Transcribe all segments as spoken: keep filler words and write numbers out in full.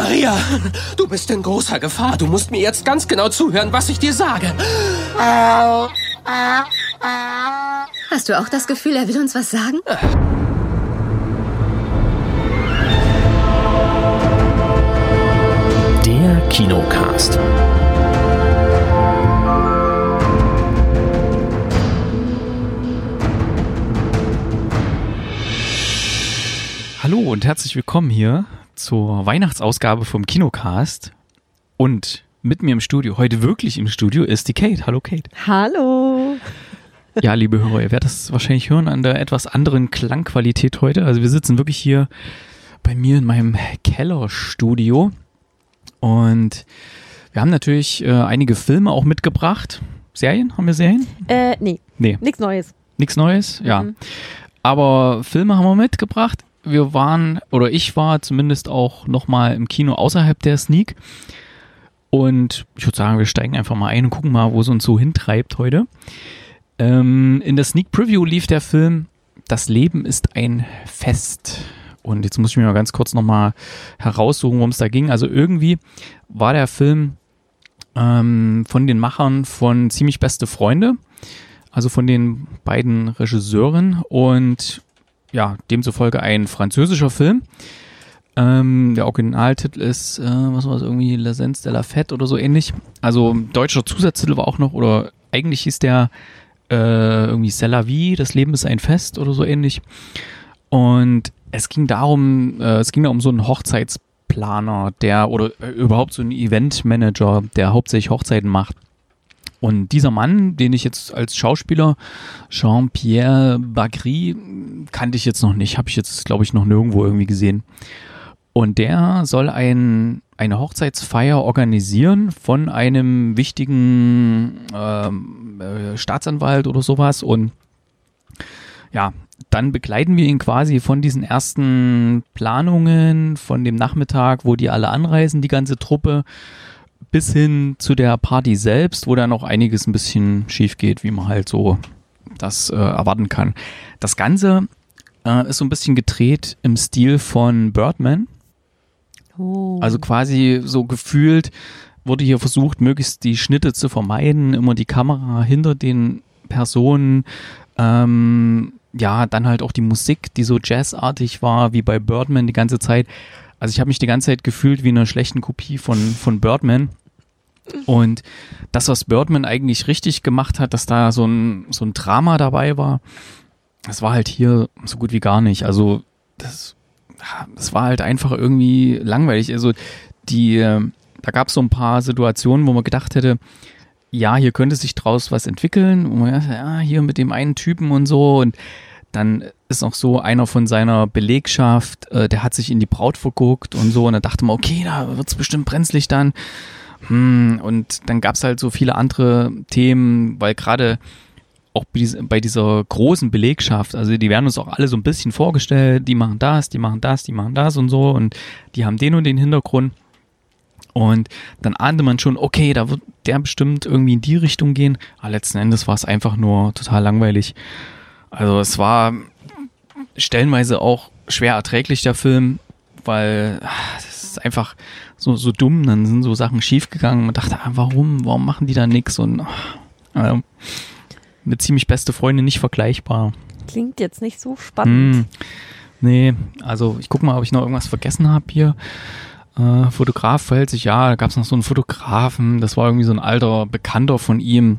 Maria, du bist in großer Gefahr. Du musst mir jetzt ganz genau zuhören, was ich dir sage. Hast du auch das Gefühl, er will uns was sagen? Der Kinocast. Hallo und herzlich willkommen hier zur Weihnachtsausgabe vom Kinocast. Und mit mir im Studio, heute wirklich im Studio, ist die Kate. Hallo Kate. Hallo. Ja, liebe Hörer, ihr werdet das wahrscheinlich hören an der etwas anderen Klangqualität heute. Also wir sitzen wirklich hier bei mir in meinem Kellerstudio und wir haben natürlich äh, einige Filme auch mitgebracht. Serien? Haben wir Serien? Äh, nee. Nee. Nichts Neues. Nichts Neues? Ja. Mhm. Aber Filme haben wir mitgebracht. Wir waren, oder ich war zumindest auch nochmal im Kino außerhalb der Sneak. Und ich würde sagen, wir steigen einfach mal ein und gucken mal, wo es uns so hintreibt heute. Ähm, in der Sneak Preview lief der Film Das Leben ist ein Fest. Und jetzt muss ich mir mal ganz kurz nochmal heraussuchen, worum es da ging. Also irgendwie war der Film ähm, von den Machern von Ziemlich beste Freunde. Also von den beiden Regisseuren und ja, demzufolge ein französischer Film. Ähm, der Originaltitel ist, äh, was war das, irgendwie L'Essence de la Fête oder so ähnlich. Also deutscher Zusatztitel war auch noch, oder eigentlich hieß der äh, irgendwie C'est la vie, das Leben ist ein Fest oder so ähnlich. Und es ging darum, äh, es ging da um so einen Hochzeitsplaner, der, oder äh, überhaupt so einen Eventmanager, der hauptsächlich Hochzeiten macht. Und dieser Mann, den ich jetzt als Schauspieler, Jean-Pierre Bagri, kannte ich jetzt noch nicht, habe ich jetzt, glaube ich, noch nirgendwo irgendwie gesehen. Und der soll ein, eine Hochzeitsfeier organisieren von einem wichtigen ähm, äh, Staatsanwalt oder sowas. Und ja, dann begleiten wir ihn quasi von diesen ersten Planungen, von dem Nachmittag, wo die alle anreisen, die ganze Truppe, bis hin zu der Party selbst, wo dann noch einiges ein bisschen schief geht, wie man halt so das äh, erwarten kann. Das Ganze äh, ist so ein bisschen gedreht im Stil von Birdman. Oh. Also quasi so gefühlt wurde hier versucht, möglichst die Schnitte zu vermeiden, immer die Kamera hinter den Personen, ähm, ja, dann halt auch die Musik, die so jazzartig war, wie bei Birdman die ganze Zeit. Also ich habe mich die ganze Zeit gefühlt wie in einer schlechten Kopie von, von Birdman. Und das, was Birdman eigentlich richtig gemacht hat, dass da so ein, so ein Drama dabei war, das war halt hier so gut wie gar nicht. Also das, das war halt einfach irgendwie langweilig. Also die, da gab es so ein paar Situationen, wo man gedacht hätte, ja, hier könnte sich draus was entwickeln. Und man dachte, ja, hier mit dem einen Typen und so. Und dann ist auch so einer von seiner Belegschaft, äh, der hat sich in die Braut verguckt und so. Und dann dachte man, okay, da wird's bestimmt brenzlig dann. Hm, und dann gab's halt so viele andere Themen, weil gerade auch bei dieser großen Belegschaft, also die werden uns auch alle so ein bisschen vorgestellt, die machen das, die machen das, die machen das und so. Und die haben den und den Hintergrund. Und dann ahnte man schon, okay, da wird der bestimmt irgendwie in die Richtung gehen. Aber letzten Endes war es einfach nur total langweilig. Also es war stellenweise auch schwer erträglich, der Film, weil ach, das ist einfach so, so dumm, dann sind so Sachen schiefgegangen. Man dachte, ah, warum, warum machen die da nichts? Und ach, also, mit Ziemlich beste Freunde nicht vergleichbar. Klingt jetzt nicht so spannend. Hm, nee, also ich gucke mal, ob ich noch irgendwas vergessen habe hier. Äh, Fotograf verhält sich, ja, da gab es noch so einen Fotografen, das war irgendwie so ein alter Bekannter von ihm,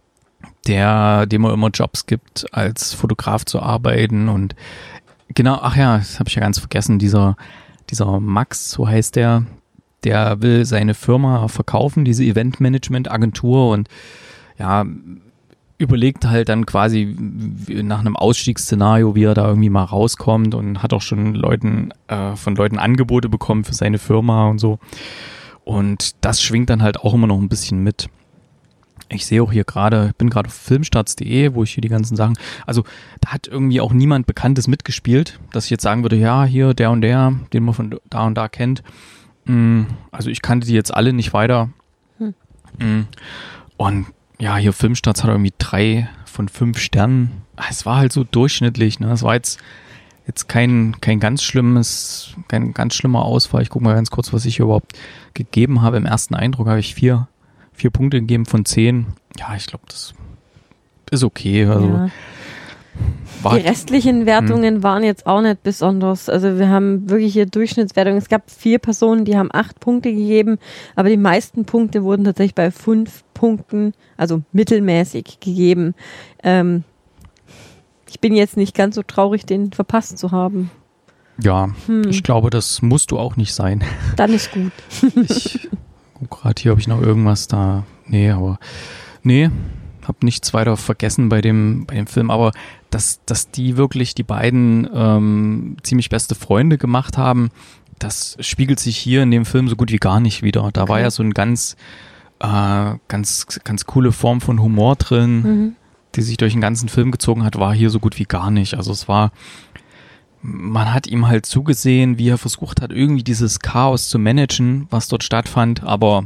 der, dem er immer Jobs gibt, als Fotograf zu arbeiten. Und genau, ach ja, das habe ich ja ganz vergessen, dieser, dieser Max, so heißt der, der will seine Firma verkaufen, diese Eventmanagement-Agentur, und ja, überlegt halt dann quasi nach einem Ausstiegsszenario, wie er da irgendwie mal rauskommt, und hat auch schon Leuten, äh, von Leuten Angebote bekommen für seine Firma und so. Und das schwingt dann halt auch immer noch ein bisschen mit. Ich sehe auch hier gerade, ich bin gerade auf filmstarts punkt de, wo ich hier die ganzen Sachen, also da hat irgendwie auch niemand Bekanntes mitgespielt, dass ich jetzt sagen würde, ja, hier der und der, den man von da und da kennt. Also ich kannte die jetzt alle nicht weiter. Hm. Und ja, hier Filmstarts hat irgendwie drei von fünf Sternen. Es war halt so durchschnittlich, ne? Es war jetzt jetzt kein, kein ganz schlimmes, kein ganz schlimmer Ausfall. Ich gucke mal ganz kurz, was ich hier überhaupt gegeben habe. Im ersten Eindruck habe ich vier, vier Punkte gegeben von zehn. Ja, ich glaube, das ist okay. Also, Ja. war, Die restlichen Wertungen Hm. waren jetzt auch nicht besonders. Also wir haben wirklich hier Durchschnittswertungen. Es gab vier Personen, die haben acht Punkte gegeben, aber die meisten Punkte wurden tatsächlich bei fünf Punkten, also mittelmäßig gegeben. Ähm, ich bin jetzt nicht ganz so traurig, den verpasst zu haben. ja, Hm. ich glaube, das musst du auch nicht sein. Dann ist gut. Ich gucke gerade hier, ob ich noch irgendwas da. Nee, aber. Nee, hab nichts weiter vergessen bei dem, bei dem Film. Aber dass, dass die wirklich die beiden ähm, ziemlich beste Freunde gemacht haben, das spiegelt sich hier in dem Film so gut wie gar nicht wieder. Da war Okay. ja so ein ganz, äh, ganz, ganz coole Form von Humor drin, Mhm. die sich durch den ganzen Film gezogen hat, war hier so gut wie gar nicht. Also es war. Man hat ihm halt zugesehen, wie er versucht hat, irgendwie dieses Chaos zu managen, was dort stattfand, aber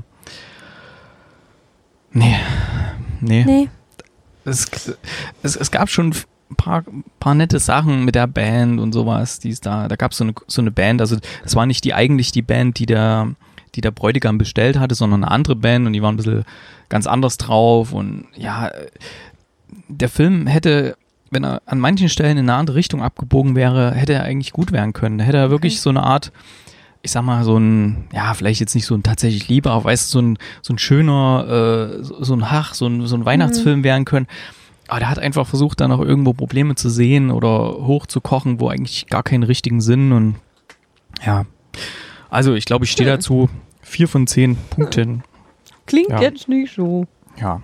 nee, nee. Nee. Es, es, es gab schon ein paar, paar nette Sachen mit der Band und sowas, die es da, da gab es so eine, so eine Band, also es war nicht die eigentlich die Band, die der, die der Bräutigam bestellt hatte, sondern eine andere Band und die waren ein bisschen ganz anders drauf und ja, der Film hätte, wenn er an manchen Stellen in eine andere Richtung abgebogen wäre, hätte er eigentlich gut werden können. Da hätte er wirklich so eine Art, ich sag mal, so ein, ja, vielleicht jetzt nicht so ein tatsächlich Liebe, aber weißt du, so ein, so ein schöner, äh, so, so ein Hach, so ein, so ein Weihnachtsfilm werden können. Aber der hat einfach versucht, da noch irgendwo Probleme zu sehen oder hochzukochen, wo eigentlich gar keinen richtigen Sinn und ja. Also ich glaube, ich stehe dazu vier von zehn Punkten. Klingt Ja. jetzt nicht so. Ja.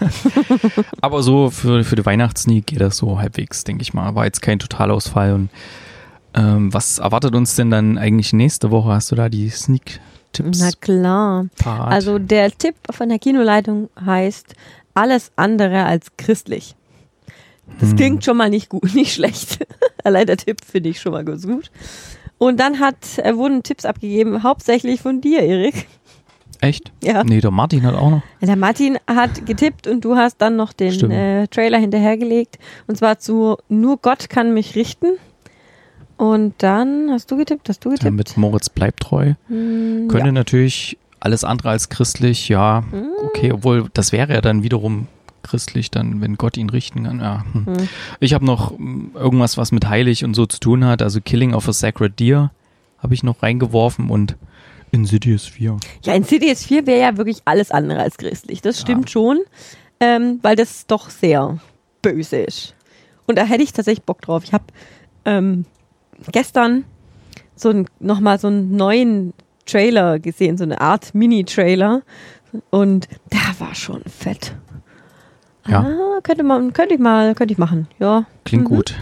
Aber so für, für die Weihnachtssneak geht das so halbwegs, denke ich mal. War jetzt kein Totalausfall. Und ähm, was erwartet uns denn dann eigentlich nächste Woche? Hast du da die Sneak-Tipps Na klar. parat? Also der Tipp von der Kinoleitung heißt alles andere als christlich. Das Hm. klingt schon mal nicht gut, nicht schlecht. Allein der Tipp finde ich schon mal ganz gut. Und dann hat, äh, wurden Tipps abgegeben, hauptsächlich von dir, Erik. Echt? Ja. Nee, der Martin hat auch noch. Der Martin hat getippt und du hast dann noch den Stimmt. äh, Trailer hinterhergelegt. Und zwar zu Nur Gott kann mich richten. Und dann hast du getippt, hast du Ja, getippt? mit Moritz bleibt treu. Hm, Könnte ja. natürlich alles andere als christlich, ja, Hm. okay, obwohl das wäre ja dann wiederum christlich, dann, wenn Gott ihn richten kann. Ja. Hm. Hm. Ich habe noch mm, irgendwas, was mit heilig und so zu tun hat, also Killing of a Sacred Deer habe ich noch reingeworfen und Insidious vier. Ja, Insidious vier wäre ja wirklich alles andere als christlich. Das stimmt schon, ähm, weil das doch sehr böse ist. Und da hätte ich tatsächlich Bock drauf. Ich habe ähm, gestern so ein, nochmal so einen neuen Trailer gesehen, so eine Art Mini-Trailer. Und der war schon fett. Ja. Ah, könnte man, könnte ich mal, könnte ich machen. Ja. Klingt Mhm. gut.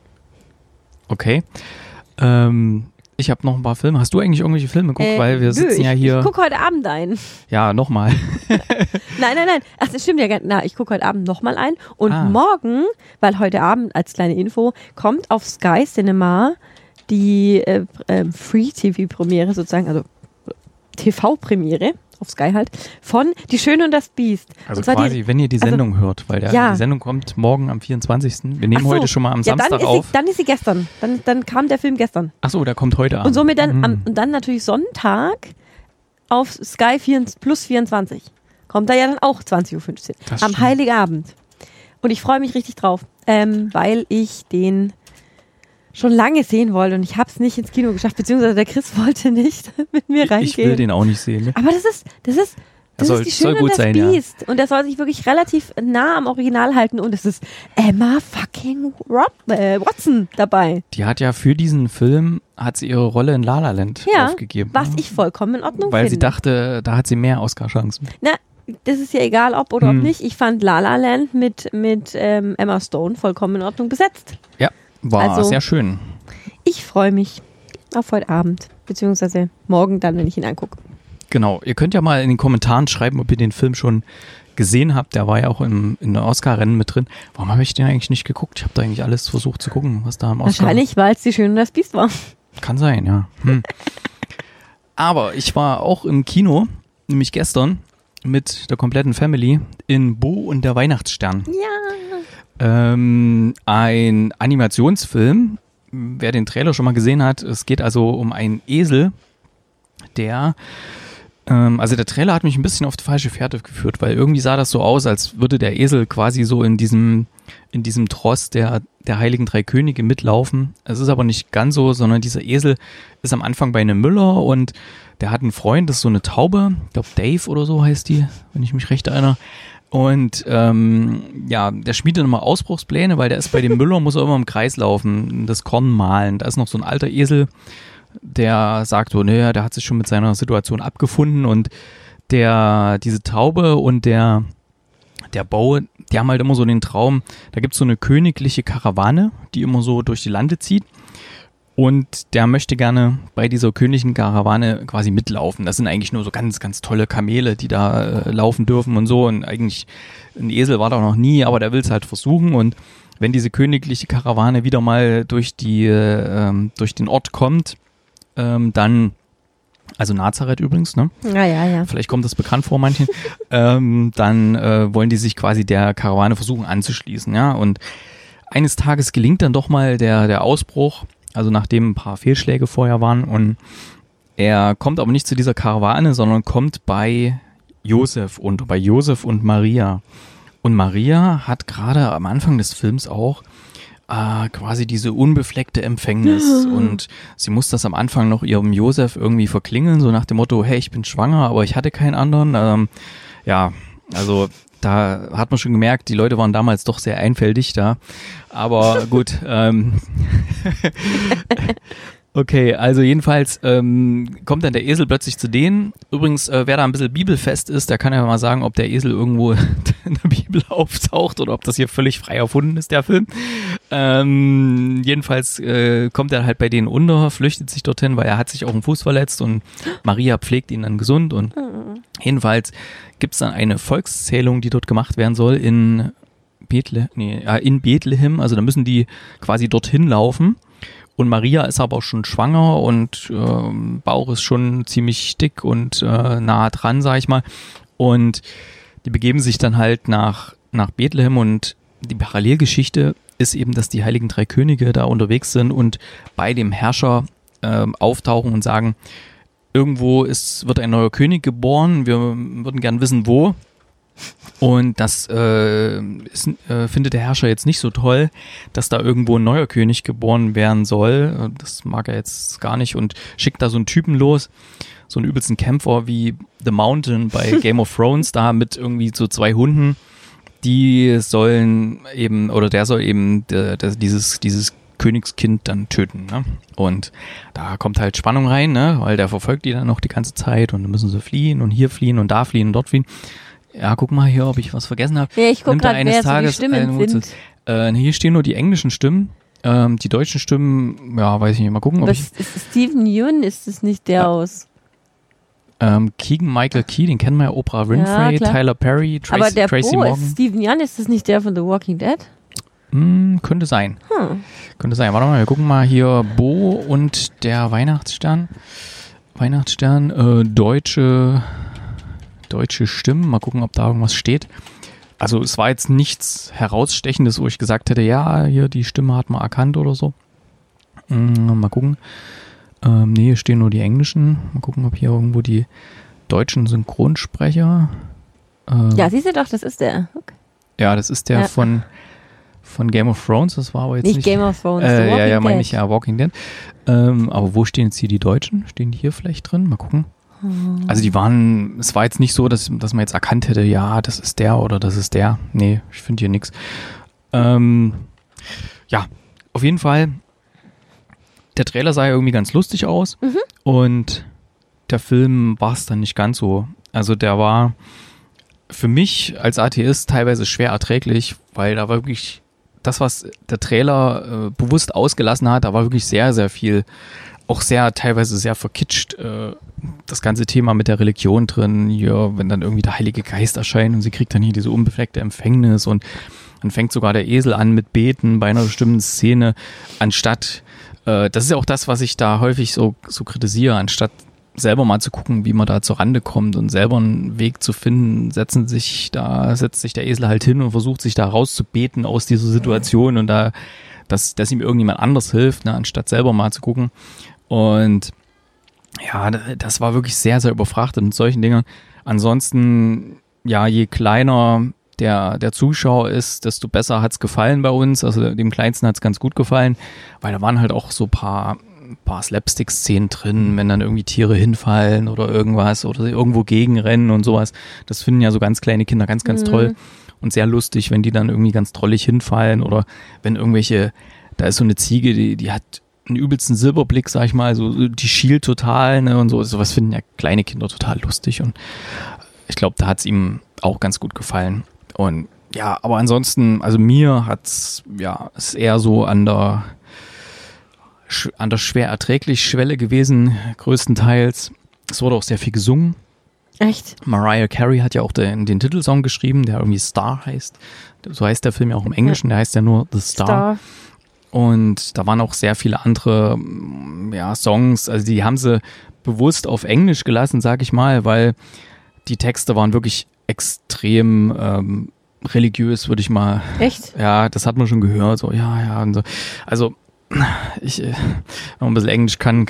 Okay. Ähm, ich habe noch ein paar Filme. Hast du eigentlich irgendwelche Filme geguckt? Äh, Weil wir nö, sitzen ich, ja hier. Ich gucke heute Abend ein. Ja, nochmal. Nein, nein, nein. Ach, das stimmt ja gar nicht. Na, ich gucke heute Abend nochmal ein. Und Ah. morgen, weil heute Abend als kleine Info, kommt auf Sky Cinema die äh, äh, Free-T V-Premiere sozusagen, also T V-Premiere auf Sky halt, von Die Schöne und das Biest. Also und zwar quasi, die, wenn ihr die also- Sendung hört, weil der, Ja. die Sendung kommt morgen am vierundzwanzigsten Wir nehmen Ach so. heute schon mal am ja, dann Samstag ist auf. Sie, dann ist sie gestern. Dann, dann kam der Film gestern. Achso, der kommt heute an. Und somit dann, Hm. am, und dann natürlich Sonntag auf Sky vier, plus vierundzwanzig. Kommt da ja dann auch zwanzig Uhr fünfzehn. Das Am stimmt. Heiligabend. Und ich freue mich richtig drauf, ähm, weil ich den schon lange sehen wollte und ich habe es nicht ins Kino geschafft, beziehungsweise der Chris wollte nicht mit mir reingehen. Ich will den auch nicht sehen. Ne? Aber das ist, das ist, das soll- ist die soll Schöne gut und das sein, ja. Biest. Und der soll sich wirklich relativ nah am Original halten und es ist Emma fucking Rob, äh, Watson dabei. Die hat ja für diesen Film, hat sie ihre Rolle in La La Land Ja, aufgegeben. was ne? ich vollkommen in Ordnung Weil finde. sie dachte, da hat sie mehr Oscar-Chancen. Na, das ist ja egal, ob oder Hm. ob nicht. Ich fand La La Land mit, mit ähm, Emma Stone vollkommen in Ordnung besetzt. Ja, war Also- sehr schön. Ich freue mich auf heute Abend, beziehungsweise morgen dann, wenn ich ihn angucke. Genau, ihr könnt ja mal in den Kommentaren schreiben, ob ihr den Film schon gesehen habt. Der war ja auch im, in der Oscar-Rennen mit drin. Warum habe ich den eigentlich nicht geguckt? Ich habe da eigentlich alles versucht zu gucken, was da am Oscar... Wahrscheinlich, weil es die Schöne und das Biest war. Kann sein, ja. Hm. Aber ich war auch im Kino, nämlich gestern, mit der kompletten Family in Bo und der Weihnachtsstern. Ja. Ähm, ein Animationsfilm wer den Trailer schon mal gesehen hat, es geht also um einen Esel, der, ähm, also der Trailer hat mich ein bisschen auf die falsche Fährte geführt, weil irgendwie sah das so aus, als würde der Esel quasi so in diesem, in diesem Tross der, der Heiligen Drei Könige mitlaufen. Es ist aber nicht ganz so, sondern dieser Esel ist am Anfang bei einem Müller und der hat einen Freund, das ist so eine Taube, ich glaube Dave oder so heißt die, wenn ich mich recht erinnere. Und ähm, ja, der schmiedet immer Ausbruchspläne, weil der ist bei dem Müller, muss er immer im Kreis laufen, das Korn mahlen. Da ist noch so ein alter Esel, der sagt so, naja, der hat sich schon mit seiner Situation abgefunden und der, diese Taube und der, der Bau, die haben halt immer so den Traum, da gibt's so eine königliche Karawane, die immer so durch die Lande zieht. Und der möchte gerne bei dieser königlichen Karawane quasi mitlaufen. Das sind eigentlich nur so ganz, ganz tolle Kamele, die da äh, laufen dürfen und so. Und eigentlich ein Esel war da noch nie, aber der will es halt versuchen. Und wenn diese königliche Karawane wieder mal durch die äh, durch den Ort kommt, ähm, dann, also Nazareth übrigens, ne? Ja, ja, ja. Vielleicht kommt das bekannt vor manchen. ähm, dann äh, wollen die sich quasi der Karawane versuchen anzuschließen, ja. Und eines Tages gelingt dann doch mal der der Ausbruch. Also nachdem ein paar Fehlschläge vorher waren und er kommt aber nicht zu dieser Karawane, sondern kommt bei Josef und bei Josef und Maria. Und Maria hat gerade am Anfang des Films auch äh, quasi diese unbefleckte Empfängnis und sie muss das am Anfang noch ihrem Josef irgendwie verklingeln, so nach dem Motto, hey, ich bin schwanger, aber ich hatte keinen anderen. Ähm, ja, also da hat man schon gemerkt, die Leute waren damals doch sehr einfältig da. Aber gut. ähm, okay, also jedenfalls ähm, kommt dann der Esel plötzlich zu denen. Übrigens, äh, wer da ein bisschen bibelfest ist, der kann ja mal sagen, ob der Esel irgendwo in der Bibel auftaucht oder ob das hier völlig frei erfunden ist, der Film. Ähm, jedenfalls äh, kommt er halt bei denen unter, flüchtet sich dorthin, weil er hat sich auch einen Fuß verletzt und Maria pflegt ihn dann gesund und jedenfalls gibt es dann eine Volkszählung, die dort gemacht werden soll in Bethlehem, nee, in Bethlehem, also da müssen die quasi dorthin laufen und Maria ist aber auch schon schwanger und äh, Bauch ist schon ziemlich dick und äh, nah dran, sag ich mal, und die begeben sich dann halt nach, nach Bethlehem und die Parallelgeschichte ist eben, dass die Heiligen Drei Könige da unterwegs sind und bei dem Herrscher äh, auftauchen und sagen, irgendwo ist, wird ein neuer König geboren, wir würden gern wissen, wo. Und das äh, ist, äh, findet der Herrscher jetzt nicht so toll, dass da irgendwo ein neuer König geboren werden soll. Das mag er jetzt gar nicht und schickt da so einen Typen los, so einen übelsten Kämpfer wie The Mountain bei Game of Thrones, da mit irgendwie so zwei Hunden, die sollen eben, oder der soll eben der, der, dieses, dieses Königskind dann töten, ne? Und da kommt halt Spannung rein, ne? Weil der verfolgt die dann noch die ganze Zeit und dann müssen sie fliehen und hier fliehen und da fliehen und dort fliehen. Ja, guck mal hier, ob ich was vergessen habe. Ja, ich guck gerade, wer so die Stimmen sind. Äh, hier stehen nur die englischen Stimmen. Ähm, die deutschen Stimmen, ja, weiß ich nicht, mal gucken. Ob Was, ich, ist Steven Yeun, ist das nicht der ja. aus? Ähm, Keegan-Michael Key, den kennen wir ja, Oprah Winfrey, ja, Tyler Perry, Tracy, Aber der Tracy Bo Morgan. Ist Steven Yeun, ist das nicht der von The Walking Dead? Hm, könnte sein. Hm. Könnte sein. Warte mal, wir gucken mal hier Bo und der Weihnachtsstern. Weihnachtsstern, äh, deutsche, deutsche Stimmen. Mal gucken, ob da irgendwas steht. Also es war jetzt nichts Herausstechendes, wo ich gesagt hätte, ja, hier die Stimme hat man erkannt oder so. Hm, mal gucken. Ähm, nee, hier stehen nur die englischen. Mal gucken, ob hier irgendwo die deutschen Synchronsprecher. Ähm, ja, siehst du doch, das ist der. Okay. Ja, das ist der ja. von... Von Game of Thrones, das war aber jetzt nicht... Nicht Game of Thrones, äh, The Ja, ja, meine Dead. ich ja, Walking Dead. Ähm, aber wo stehen jetzt hier die Deutschen? Stehen die hier vielleicht drin? Mal gucken. Hm. Also die waren, es war jetzt nicht so, dass, dass man jetzt erkannt hätte, ja, das ist der oder das ist der. Nee, ich finde hier nichts. Ähm, ja, auf jeden Fall, der Trailer sah ja irgendwie ganz lustig aus Mhm. und der Film war es dann nicht ganz so. Also der war für mich als Atheist teilweise schwer erträglich, weil da war wirklich das, was der Trailer äh, bewusst ausgelassen hat, da war wirklich sehr, sehr viel, auch sehr, teilweise sehr verkitscht, äh, das ganze Thema mit der Religion drin, hier, wenn dann irgendwie der Heilige Geist erscheint und sie kriegt dann hier diese unbefleckte Empfängnis und dann fängt sogar der Esel an mit Beten bei einer bestimmten Szene, anstatt, äh, das ist ja auch das, was ich da häufig so, so kritisiere, anstatt selber mal zu gucken, wie man da zur Rande kommt und selber einen Weg zu finden, setzen sich da, setzt sich der Esel halt hin und versucht sich da rauszubeten aus dieser Situation und da dass, dass ihm irgendjemand anders hilft, ne, anstatt selber mal zu gucken. Und ja, das war wirklich sehr, sehr überfrachtet mit solchen Dingen. Ansonsten, ja, je kleiner der, der Zuschauer ist, desto besser hat's gefallen bei uns. Also dem Kleinsten hat's ganz gut gefallen, weil da waren halt auch so paar, paar Slapstick-Szenen drin, wenn dann irgendwie Tiere hinfallen oder irgendwas oder sie irgendwo gegenrennen und sowas. Das finden ja so ganz kleine Kinder ganz, ganz mhm. toll und sehr lustig, wenn die dann irgendwie ganz drollig hinfallen oder wenn irgendwelche, da ist so eine Ziege, die, die hat einen übelsten Silberblick, sag ich mal, so die schielt total, ne, und so. Sowas finden ja kleine Kinder total lustig und ich glaube, da hat's ihm auch ganz gut gefallen. Und ja, aber ansonsten, also mir hat's, ja, ist eher so an der an der schwer erträglich Schwelle gewesen, größtenteils. Es wurde auch sehr viel gesungen. Echt? Mariah Carey hat ja auch den, den Titelsong geschrieben, der irgendwie Star heißt. So heißt der Film ja auch im Englischen, der heißt ja nur The Star. Star. Und da waren auch sehr viele andere, ja, Songs, also die haben sie bewusst auf Englisch gelassen, sag ich mal, weil die Texte waren wirklich extrem ähm, religiös, würde ich mal. Echt? Ja, das hat man schon gehört, so, ja, ja, und so. Also, ich, wenn man ein bisschen Englisch kann,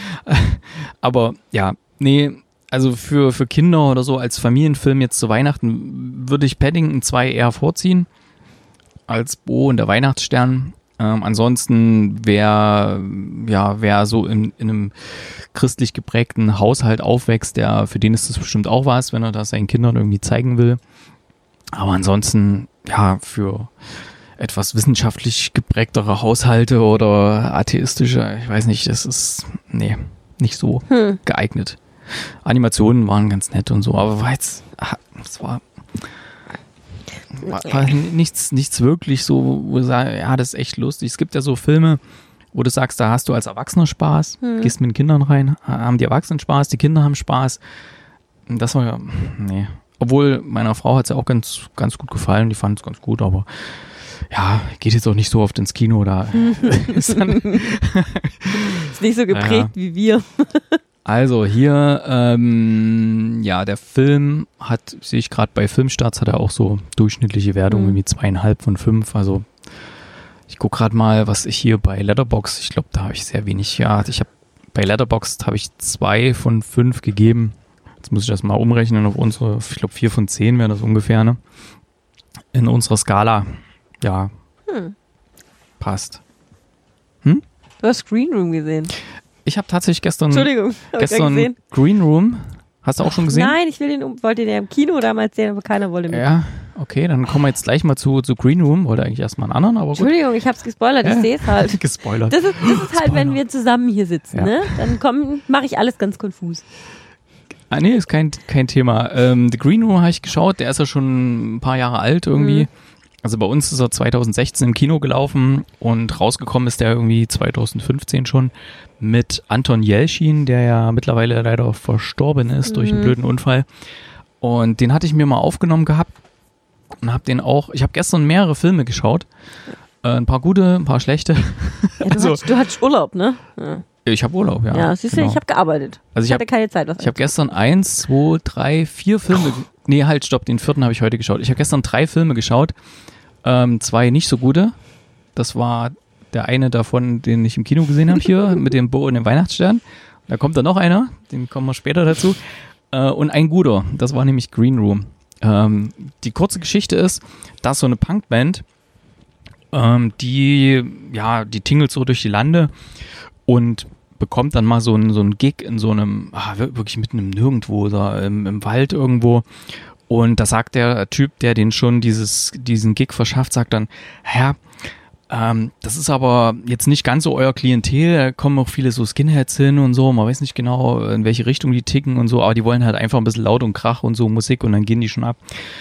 aber ja, nee, also für, für Kinder oder so als Familienfilm jetzt zu Weihnachten würde ich Paddington zwei eher vorziehen als Bo und der Weihnachtsstern. Ähm, ansonsten, wer, ja, wer so in, in einem christlich geprägten Haushalt aufwächst, der, für den ist das bestimmt auch was, wenn er das seinen Kindern irgendwie zeigen will. Aber ansonsten, ja, für etwas wissenschaftlich geprägtere Haushalte oder atheistische, ich weiß nicht, das ist, nee, nicht so hm. geeignet. Animationen waren ganz nett und so, aber war jetzt, es war, war, war nichts, nichts wirklich so, wo du sagst, ja, das ist echt lustig. Es gibt ja so Filme, wo du sagst, da hast du als Erwachsener Spaß, hm. gehst mit den Kindern rein, haben die Erwachsenen Spaß, die Kinder haben Spaß. Das war ja, nee. Obwohl, meiner Frau hat es ja auch ganz, ganz gut gefallen, die fand es ganz gut, aber ja, geht jetzt auch nicht so oft ins Kino, da ist, dann ist nicht so geprägt ja. wie wir. Also hier, ähm, ja, der Film hat, sehe ich gerade bei Filmstarts, hat er auch so durchschnittliche Wertung, mhm. irgendwie zweieinhalb von fünf. Also ich gucke gerade mal, was ich hier bei Letterboxd, ich glaube, da habe ich sehr wenig, ja, ich habe bei Letterboxd habe ich zwei von fünf gegeben. Jetzt muss ich das mal umrechnen auf unsere, ich glaube vier von zehn wäre das ungefähr, ne? In unserer Skala, ja, hm. passt. Hm? Du hast Green Room gesehen. Ich habe tatsächlich gestern, Entschuldigung, hab gestern gesehen. Green Room. Hast du auch schon gesehen? Nein, ich will den, wollte den ja im Kino damals sehen, aber keiner wollte mit. Ja, okay, dann kommen wir jetzt gleich mal zu, zu Green Room. Wollte eigentlich erstmal einen anderen, aber gut. Entschuldigung, ich hab's gespoilert, ja. ich sehe es halt. Gespoilert. Das ist, das ist halt, Spoiler. wenn wir zusammen hier sitzen, Ja. ne? Dann mache ich alles ganz konfus. Ah, nee, ist kein, kein Thema. Ähm, The Green Room habe ich geschaut, der ist ja schon ein paar Jahre alt irgendwie. Mhm. Also bei uns ist er zwanzig sechzehn im Kino gelaufen und rausgekommen ist der irgendwie zwanzig fünfzehn schon mit Anton Jelchin, der ja mittlerweile leider verstorben ist mhm. durch einen blöden Unfall. Und den hatte ich mir mal aufgenommen gehabt und habe den auch, ich habe gestern mehrere Filme geschaut. Äh, ein paar gute, ein paar schlechte. Ja, du, also, hattest, du hattest Urlaub, ne? Ja. Ich habe Urlaub, ja. Ja, siehst du, genau. ich habe gearbeitet. Also ich, ich hatte hab, keine Zeit. Was ich habe gestern eins, zwei, drei, vier Filme, oh. nee, halt, stopp, den vierten habe ich heute geschaut. Ich habe gestern drei Filme geschaut, ähm, zwei nicht so gute. Das war der eine davon, den ich im Kino gesehen habe hier, mit dem Bo und dem Weihnachtsstern. Da kommt dann noch einer, den kommen wir später dazu. Äh, und ein guter, das war nämlich Green Room. Ähm, die kurze Geschichte ist, dass so eine Punkband, ähm, die, ja, die tingelt so durch die Lande und bekommt dann mal so einen so einen Gig in so einem, ah, wirklich mitten im Nirgendwo, da im, im Wald irgendwo. Und da sagt der Typ, der den schon dieses, diesen Gig verschafft, sagt dann, ja, ähm, das ist aber jetzt nicht ganz so euer Klientel, da kommen auch viele so Skinheads hin und so, man weiß nicht genau, in welche Richtung die ticken und so, aber die wollen halt einfach ein bisschen Laut und Krach und so Musik und dann gehen die schon ab.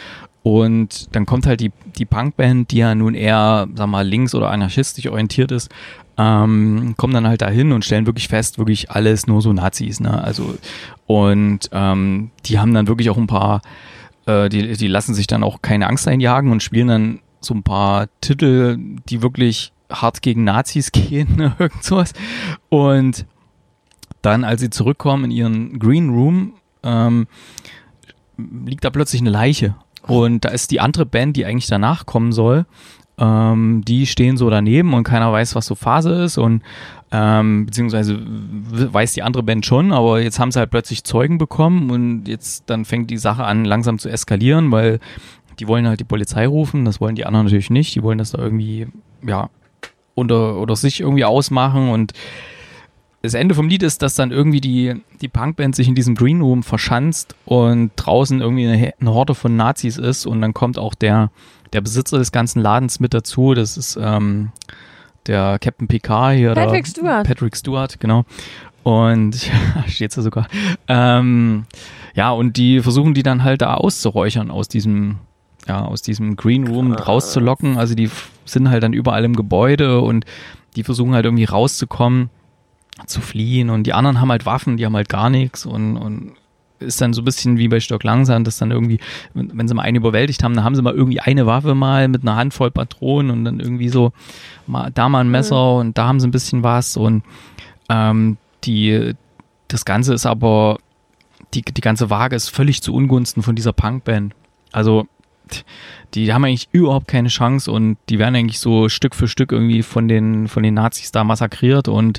Und dann kommt halt die, die Punkband, die ja nun eher, sag mal, links- oder anarchistisch orientiert ist, ähm, kommen dann halt dahin und stellen wirklich fest, wirklich alles nur so Nazis, ne, also, und ähm, die haben dann wirklich auch ein paar, äh, die, die lassen sich dann auch keine Angst einjagen und spielen dann so ein paar Titel, die wirklich hart gegen Nazis gehen, ne, irgend sowas. Und dann, als sie zurückkommen in ihren Green Room, ähm, liegt da plötzlich eine Leiche. Und da ist die andere Band, die eigentlich danach kommen soll, Ähm, die stehen so daneben und keiner weiß, was so Phase ist und ähm, beziehungsweise weiß die andere Band schon, aber jetzt haben sie halt plötzlich Zeugen bekommen und jetzt dann fängt die Sache an langsam zu eskalieren, weil die wollen halt die Polizei rufen, das wollen die anderen natürlich nicht, die wollen das da irgendwie, ja, unter, oder sich irgendwie ausmachen und das Ende vom Lied ist, dass dann irgendwie die, die Punkband sich in diesem Green Room verschanzt und draußen irgendwie eine, eine Horde von Nazis ist und dann kommt auch der, der Besitzer des ganzen Ladens mit dazu. Das ist ähm, der Captain Picard hier. Patrick da, Stewart. Patrick Stewart, genau. Und steht's da sogar. Ähm, ja, und die versuchen die dann halt da auszuräuchern aus diesem, ja, aus diesem Green Room rauszulocken. Also die f- sind halt dann überall im Gebäude und die versuchen halt irgendwie rauszukommen, zu fliehen und die anderen haben halt Waffen, die haben halt gar nichts und, und ist dann so ein bisschen wie bei Stock Langsam, dass dann irgendwie, wenn sie mal einen überwältigt haben, dann haben sie mal irgendwie eine Waffe mal mit einer Handvoll Patronen und dann irgendwie so mal, da mal ein Messer mhm. und da haben sie ein bisschen was und ähm, die, das Ganze ist aber, die, die ganze Waage ist völlig zu Ungunsten von dieser Punkband. Also die haben eigentlich überhaupt keine Chance und die werden eigentlich so Stück für Stück irgendwie von den, von den Nazis da massakriert und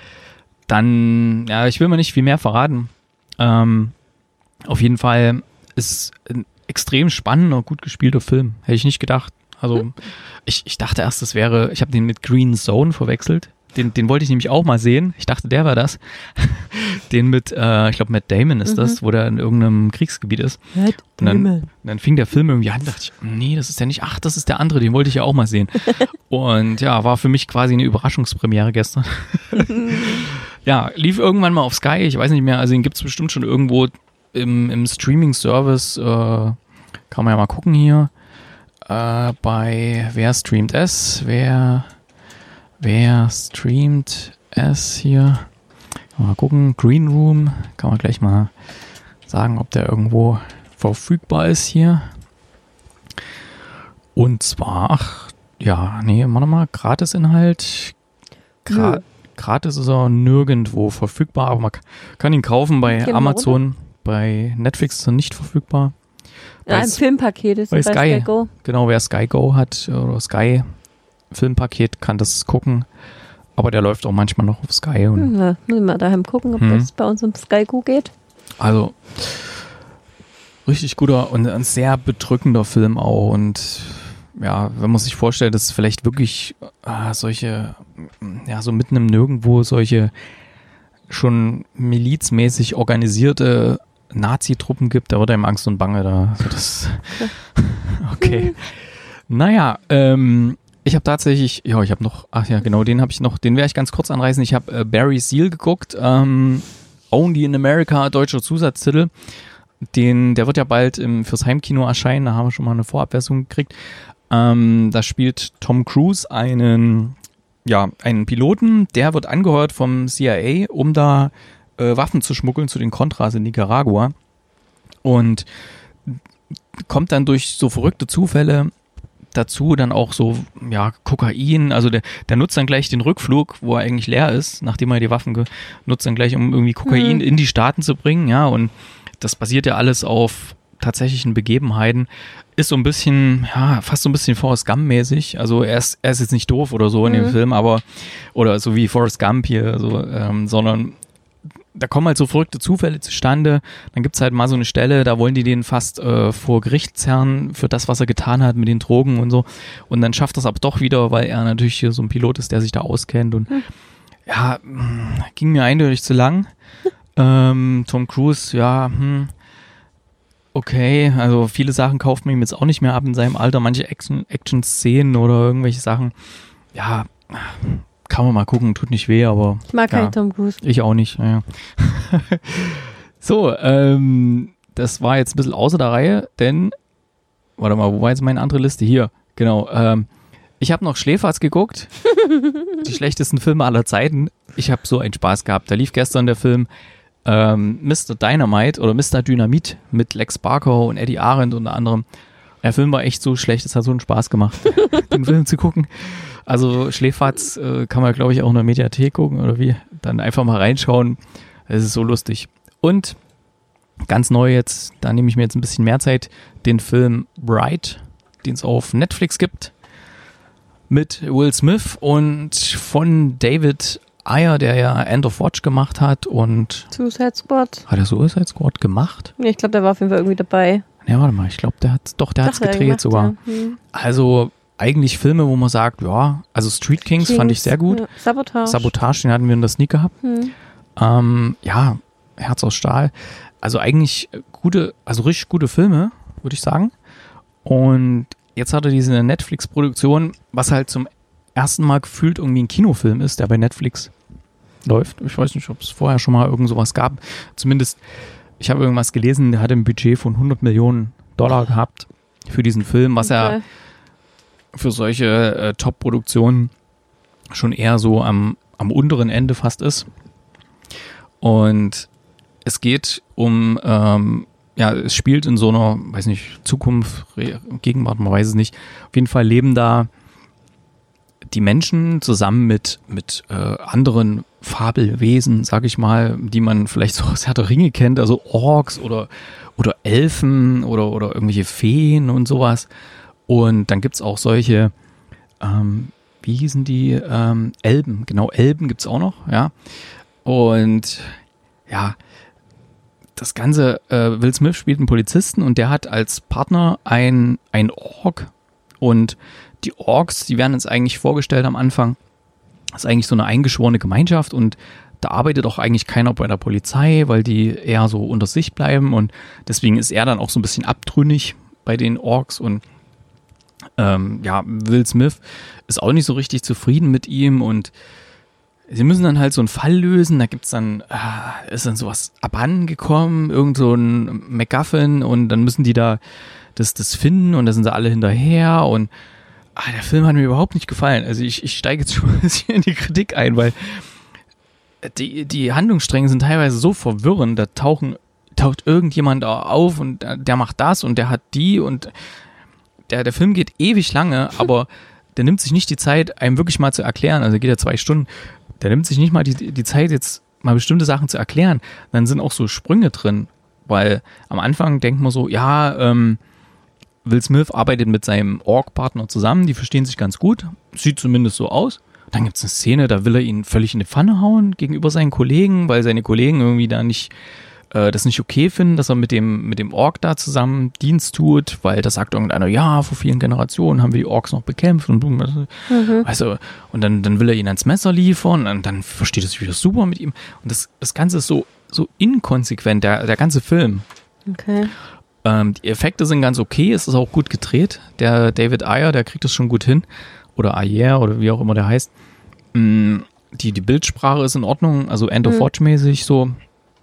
dann, ja, ich will mal nicht viel mehr verraten. Ähm, auf jeden Fall ist ein extrem spannender, gut gespielter Film. Hätte ich nicht gedacht. Also hm. ich, ich dachte erst, das wäre, ich habe den mit Green Zone verwechselt. Den, den wollte ich nämlich auch mal sehen. Ich dachte, der war das. Den mit, äh, ich glaube, Matt Damon ist mhm. das, wo der in irgendeinem Kriegsgebiet ist. Matt und dann, Damon. dann fing der Film irgendwie an, dachte ich, nee, das ist der nicht. Ach, das ist der andere, den wollte ich ja auch mal sehen. Und ja, war für mich quasi eine Überraschungspremiere gestern. Ja, lief irgendwann mal auf Sky, ich weiß nicht mehr, also den gibt es bestimmt schon irgendwo im, im Streaming-Service, äh, kann man ja mal gucken hier, äh, bei, wer streamt es, wer, wer streamt es hier, mal gucken, Green Room, kann man gleich mal sagen, ob der irgendwo verfügbar ist hier. Und zwar, ach, ja, nee, warte mal, Gratisinhalt, Gra- ja. Gratis ist er nirgendwo verfügbar, aber man kann ihn kaufen bei genau, Amazon, oder? Bei Netflix ist er nicht verfügbar. Ja, ein Filmpaket ist bei Sky, Sky Go. Genau, wer Sky Go hat oder Sky Filmpaket kann das gucken, aber der läuft auch manchmal noch auf Sky. Und ja, müssen wir daheim gucken, ob hm. das bei uns um Sky Go geht. Also richtig guter und ein sehr bedrückender Film auch und ja, wenn man sich vorstellt, dass es vielleicht wirklich äh, solche, ja, so mitten im Nirgendwo solche schon milizmäßig organisierte Nazi-Truppen gibt, da wird einem Angst und Bange da. Also das, okay. Naja, ähm, ich habe tatsächlich, ja, ich habe noch, ach ja, genau, den habe ich noch, den werde ich ganz kurz anreißen. Ich habe äh, Barry Seal geguckt, ähm, Only in America, deutscher Zusatztitel. Den, der wird ja bald im, fürs Heimkino erscheinen, da haben wir schon mal eine Vorabversion gekriegt. Ähm, da spielt Tom Cruise einen, ja, einen Piloten, der wird angeheuert vom C I A, um da äh, Waffen zu schmuggeln zu den Contras in Nicaragua und kommt dann durch so verrückte Zufälle dazu, dann auch so, ja, Kokain, also der, der nutzt dann gleich den Rückflug, wo er eigentlich leer ist, nachdem er die Waffen ge- nutzt dann gleich, um irgendwie Kokain mhm. in die Staaten zu bringen, ja, und das basiert ja alles auf tatsächlichen Begebenheiten, ist so ein bisschen, ja, fast so ein bisschen Forrest Gump-mäßig. Also er ist, er ist jetzt nicht doof oder so in mhm. dem Film, aber, oder so wie Forrest Gump hier, so, ähm, sondern da kommen halt so verrückte Zufälle zustande. Dann gibt's halt mal so eine Stelle, da wollen die den fast äh, vor Gericht zerren für das, was er getan hat mit den Drogen und so. Und dann schafft das aber doch wieder, weil er natürlich hier so ein Pilot ist, der sich da auskennt. Und mhm. ja, ging mir eindeutig zu lang. ähm, Tom Cruise, ja, hm, okay, also viele Sachen kauft man ihm jetzt auch nicht mehr ab in seinem Alter, manche Action, Action-Szenen oder irgendwelche Sachen, ja, kann man mal gucken, tut nicht weh, aber ich mag ja, keinen Tom Cruise. Ich auch nicht, ja. So, ähm, das war jetzt ein bisschen außer der Reihe, denn, warte mal, wo war jetzt meine andere Liste? Hier, genau, ähm, ich habe noch Schläferz geguckt, die schlechtesten Filme aller Zeiten, ich habe so einen Spaß gehabt, da lief gestern der Film Ähm, Mister Dynamite oder Mister Dynamit mit Lex Barker und Eddie Arendt unter anderem. Der Film war echt so schlecht, es hat so einen Spaß gemacht, den Film zu gucken. Also Schläferz äh, kann man, glaube ich, auch in der Mediathek gucken oder wie. Dann einfach mal reinschauen. Es ist so lustig. Und ganz neu jetzt, da nehme ich mir jetzt ein bisschen mehr Zeit, den Film Bright, den es auf Netflix gibt. mit Will Smith und von David Ayer, der ja End of Watch gemacht hat und Suicide Squad. Hat er Suicide Squad gemacht? Nee, ich glaube, der war auf jeden Fall irgendwie dabei. Ja, warte mal, ich glaube, der hat doch, der hat es gedreht gemacht, sogar. Ja. Hm. Also eigentlich Filme, wo man sagt, ja, also Street Kings, Kings fand ich sehr gut. Ja. Sabotage. Sabotage, den hatten wir in der Sneak gehabt. Hm. Ähm, ja, Herz aus Stahl. Also eigentlich gute, also richtig gute Filme, würde ich sagen. Und jetzt hat er diese Netflix-Produktion, was halt zum ersten Mal gefühlt irgendwie ein Kinofilm ist, der bei Netflix läuft. Ich weiß nicht, ob es vorher schon mal irgend sowas gab. Zumindest, ich habe irgendwas gelesen, der hat ein Budget von hundert Millionen Dollar gehabt für diesen Film, was okay. er für solche äh, Top-Produktionen schon eher so am, am unteren Ende fast ist. Und es geht um, ähm, ja, es spielt in so einer, weiß nicht, Zukunft, Gegenwart, man weiß es nicht. Auf jeden Fall leben da die Menschen zusammen mit, mit äh, anderen Fabelwesen, sag ich mal, die man vielleicht so aus Herr der Ringe kennt, also Orks oder, oder Elfen oder, oder irgendwelche Feen und sowas. Und dann gibt's auch solche, ähm, wie hießen die, ähm, Elben, genau, Elben gibt's auch noch, ja. Und ja, das Ganze, äh, Will Smith spielt einen Polizisten und der hat als Partner ein, ein Ork. Und die Orks, die werden uns eigentlich vorgestellt am Anfang, das ist eigentlich so eine eingeschworene Gemeinschaft und da arbeitet auch eigentlich keiner bei der Polizei, weil die eher so unter sich bleiben und deswegen ist er dann auch so ein bisschen abtrünnig bei den Orks und ähm, ja, Will Smith ist auch nicht so richtig zufrieden mit ihm und sie müssen dann halt so einen Fall lösen, da gibt's dann, äh, ist dann sowas abhandengekommen, irgend so ein MacGuffin und dann müssen die da das, das finden und da sind sie alle hinterher und ah, der Film hat mir überhaupt nicht gefallen. Also ich, ich steige jetzt schon ein bisschen in die Kritik ein, weil die, die Handlungsstränge sind teilweise so verwirrend, da tauchen, taucht irgendjemand auf und der macht das und der hat die und der, der Film geht ewig lange, aber der nimmt sich nicht die Zeit, einem wirklich mal zu erklären, also geht ja zwei Stunden, der nimmt sich nicht mal die, die Zeit, jetzt mal bestimmte Sachen zu erklären. Dann sind auch so Sprünge drin, weil am Anfang denkt man so, ja, ähm, Will Smith arbeitet mit seinem Ork-Partner zusammen, die verstehen sich ganz gut, sieht zumindest so aus. Dann gibt es eine Szene, da will er ihn völlig in die Pfanne hauen gegenüber seinen Kollegen, weil seine Kollegen irgendwie da nicht, äh, das nicht okay finden, dass er mit dem, mit dem Ork da zusammen Dienst tut, weil da sagt irgendeiner, ja, vor vielen Generationen haben wir die Orks noch bekämpft und mhm. weißt du, und dann, dann will er ihn ans Messer liefern und dann versteht er sich wieder super mit ihm. Und das, das Ganze ist so, so inkonsequent, der, der ganze Film. Okay. Ähm, die Effekte sind ganz okay, es ist auch gut gedreht. Der David Ayer, der kriegt das schon gut hin. Oder Ayer oder wie auch immer der heißt. Mm, die, die Bildsprache ist in Ordnung, also End of Watch mäßig so.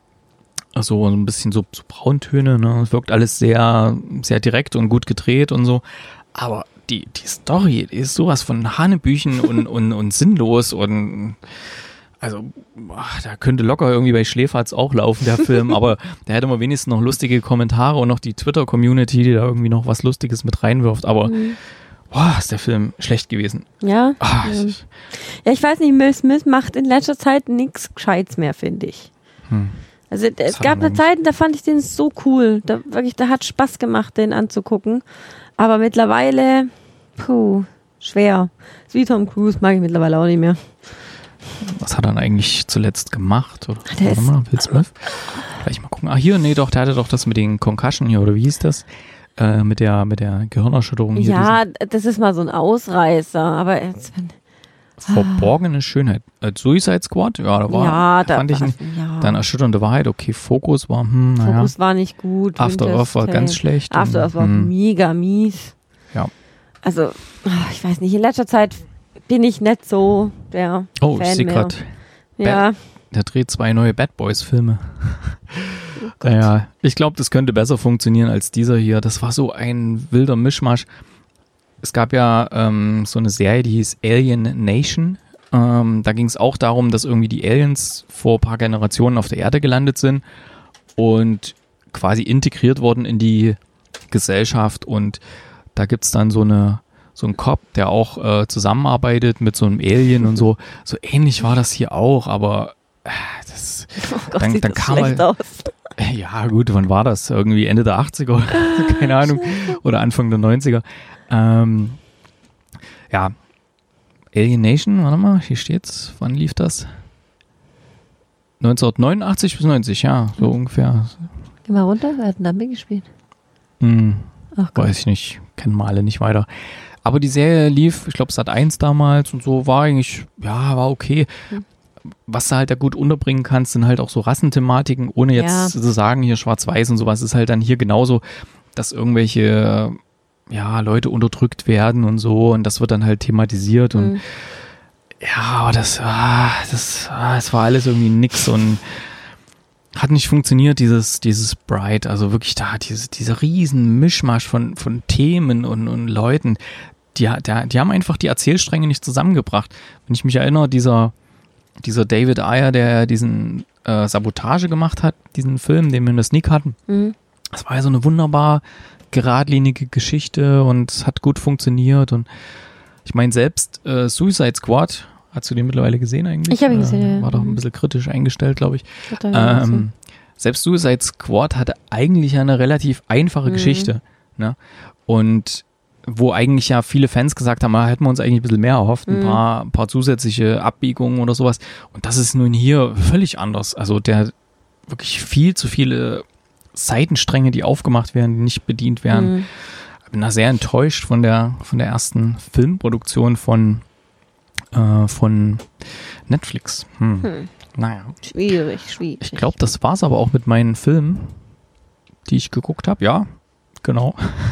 Also so ein bisschen so, so Brauntöne, ne? Es wirkt alles sehr, sehr direkt und gut gedreht und so. Aber die, die Story, die ist sowas von Hanebüchen und, und, und sinnlos und also, ach, da könnte locker irgendwie bei Schläferz auch laufen, der Film, aber der hätte mal wenigstens noch lustige Kommentare und noch die Twitter-Community, die da irgendwie noch was Lustiges mit reinwirft, aber mhm. boah, ist der Film schlecht gewesen. Ja. Ach, ja. ja, ich weiß nicht, Will Smith macht in letzter Zeit nichts Gescheites mehr, finde ich. Hm. Also das es gab eine Zeit, da fand ich den so cool, da wirklich, da hat Spaß gemacht, den anzugucken, aber mittlerweile, puh, schwer. Wie Tom Cruise mag ich mittlerweile auch nicht mehr. Was hat er dann eigentlich zuletzt gemacht? Oder? Der Warte mal, Will Smith? Gleich mal gucken. Ah, hier, nee, doch, der hatte doch das mit den Concussion hier, oder wie hieß das? Äh, mit der, mit der Gehirnerschütterung hier. Ja, diesen. Das ist mal so ein Ausreißer, aber jetzt, wenn, Verborgene Schönheit. Äh, Suicide Squad? Ja, da war, ja, da fand ich ein, ja. dann erschütternde Wahrheit. Okay, Fokus war, hm, naja. Fokus war nicht gut. After Earth war ganz schlecht. After Earth war hm. mega mies. Ja. Also, ich weiß nicht, in letzter Zeit bin ich nicht so der Oh, Fan ich sehe mehr. gerade. Ja. Der dreht zwei neue Bad Boys Filme. Oh naja, ich glaube, das könnte besser funktionieren als dieser hier. Das war so ein wilder Mischmasch. Es gab ja ähm, so eine Serie, die hieß Alien Nation. Ähm, da ging es auch darum, dass irgendwie die Aliens vor ein paar Generationen auf der Erde gelandet sind und quasi integriert worden in die Gesellschaft. Und da gibt es dann so eine so ein Cop, der auch äh, zusammenarbeitet mit so einem Alien und so. So ähnlich war das hier auch, aber äh, das, oh Gott, dann, sieht dann das kam schlecht halt, aus. Ja gut, wann war das? Irgendwie Ende der achtziger, keine Ahnung, oder Anfang der neunziger. Ähm, ja, Alien Nation, warte mal, hier steht's. Wann lief das? neunzehnhundertneunundachtzig bis neunzig, ja, so mhm. ungefähr. Geh mal runter, wer hat denn da mitgespielt? Hm, Ach Gott. weiß ich nicht, kennen wir alle nicht weiter. Aber die Serie lief, ich glaube, Sat eins damals und so, war eigentlich, ja, war okay. Mhm. Was du halt da gut unterbringen kannst, sind halt auch so Rassenthematiken, ohne jetzt Ja. zu sagen, hier schwarz-weiß und sowas, ist halt dann hier genauso, dass irgendwelche, ja, Leute unterdrückt werden und so und das wird dann halt thematisiert und Mhm. ja, aber das, ah, das, ah, es war alles irgendwie nix und hat nicht funktioniert, dieses, dieses Bright, also wirklich da, diese, dieser riesen Mischmasch von, von Themen und, und Leuten, die, die, die haben einfach die Erzählstränge nicht zusammengebracht. Wenn ich mich erinnere, dieser, dieser David Ayer, der diesen äh, Sabotage gemacht hat, diesen Film, den wir in der Sneak hatten, Mhm. das war ja so eine wunderbar geradlinige Geschichte und es hat gut funktioniert und ich meine selbst äh, Suicide Squad, hast du den mittlerweile gesehen eigentlich? Ich habe ihn Äh, gesehen, ja. War doch ein bisschen kritisch eingestellt, glaube ich. Hat er ja Ähm, selbst Suicide Squad hatte eigentlich eine relativ einfache Mhm. Geschichte. Ne? Und wo eigentlich ja viele Fans gesagt haben, ah, hätten wir uns eigentlich ein bisschen mehr erhofft, ein Mhm. paar, ein paar zusätzliche Abbiegungen oder sowas. Und das ist nun hier völlig anders. Also der wirklich viel zu viele Seitenstränge, die aufgemacht werden, die nicht bedient werden. Mhm. Bin da sehr enttäuscht von der, von der ersten Filmproduktion von, äh, von Netflix. Hm. Hm. Naja. Schwierig, schwierig. Ich glaube, das war's aber auch mit meinen Filmen, die ich geguckt habe. Ja, genau.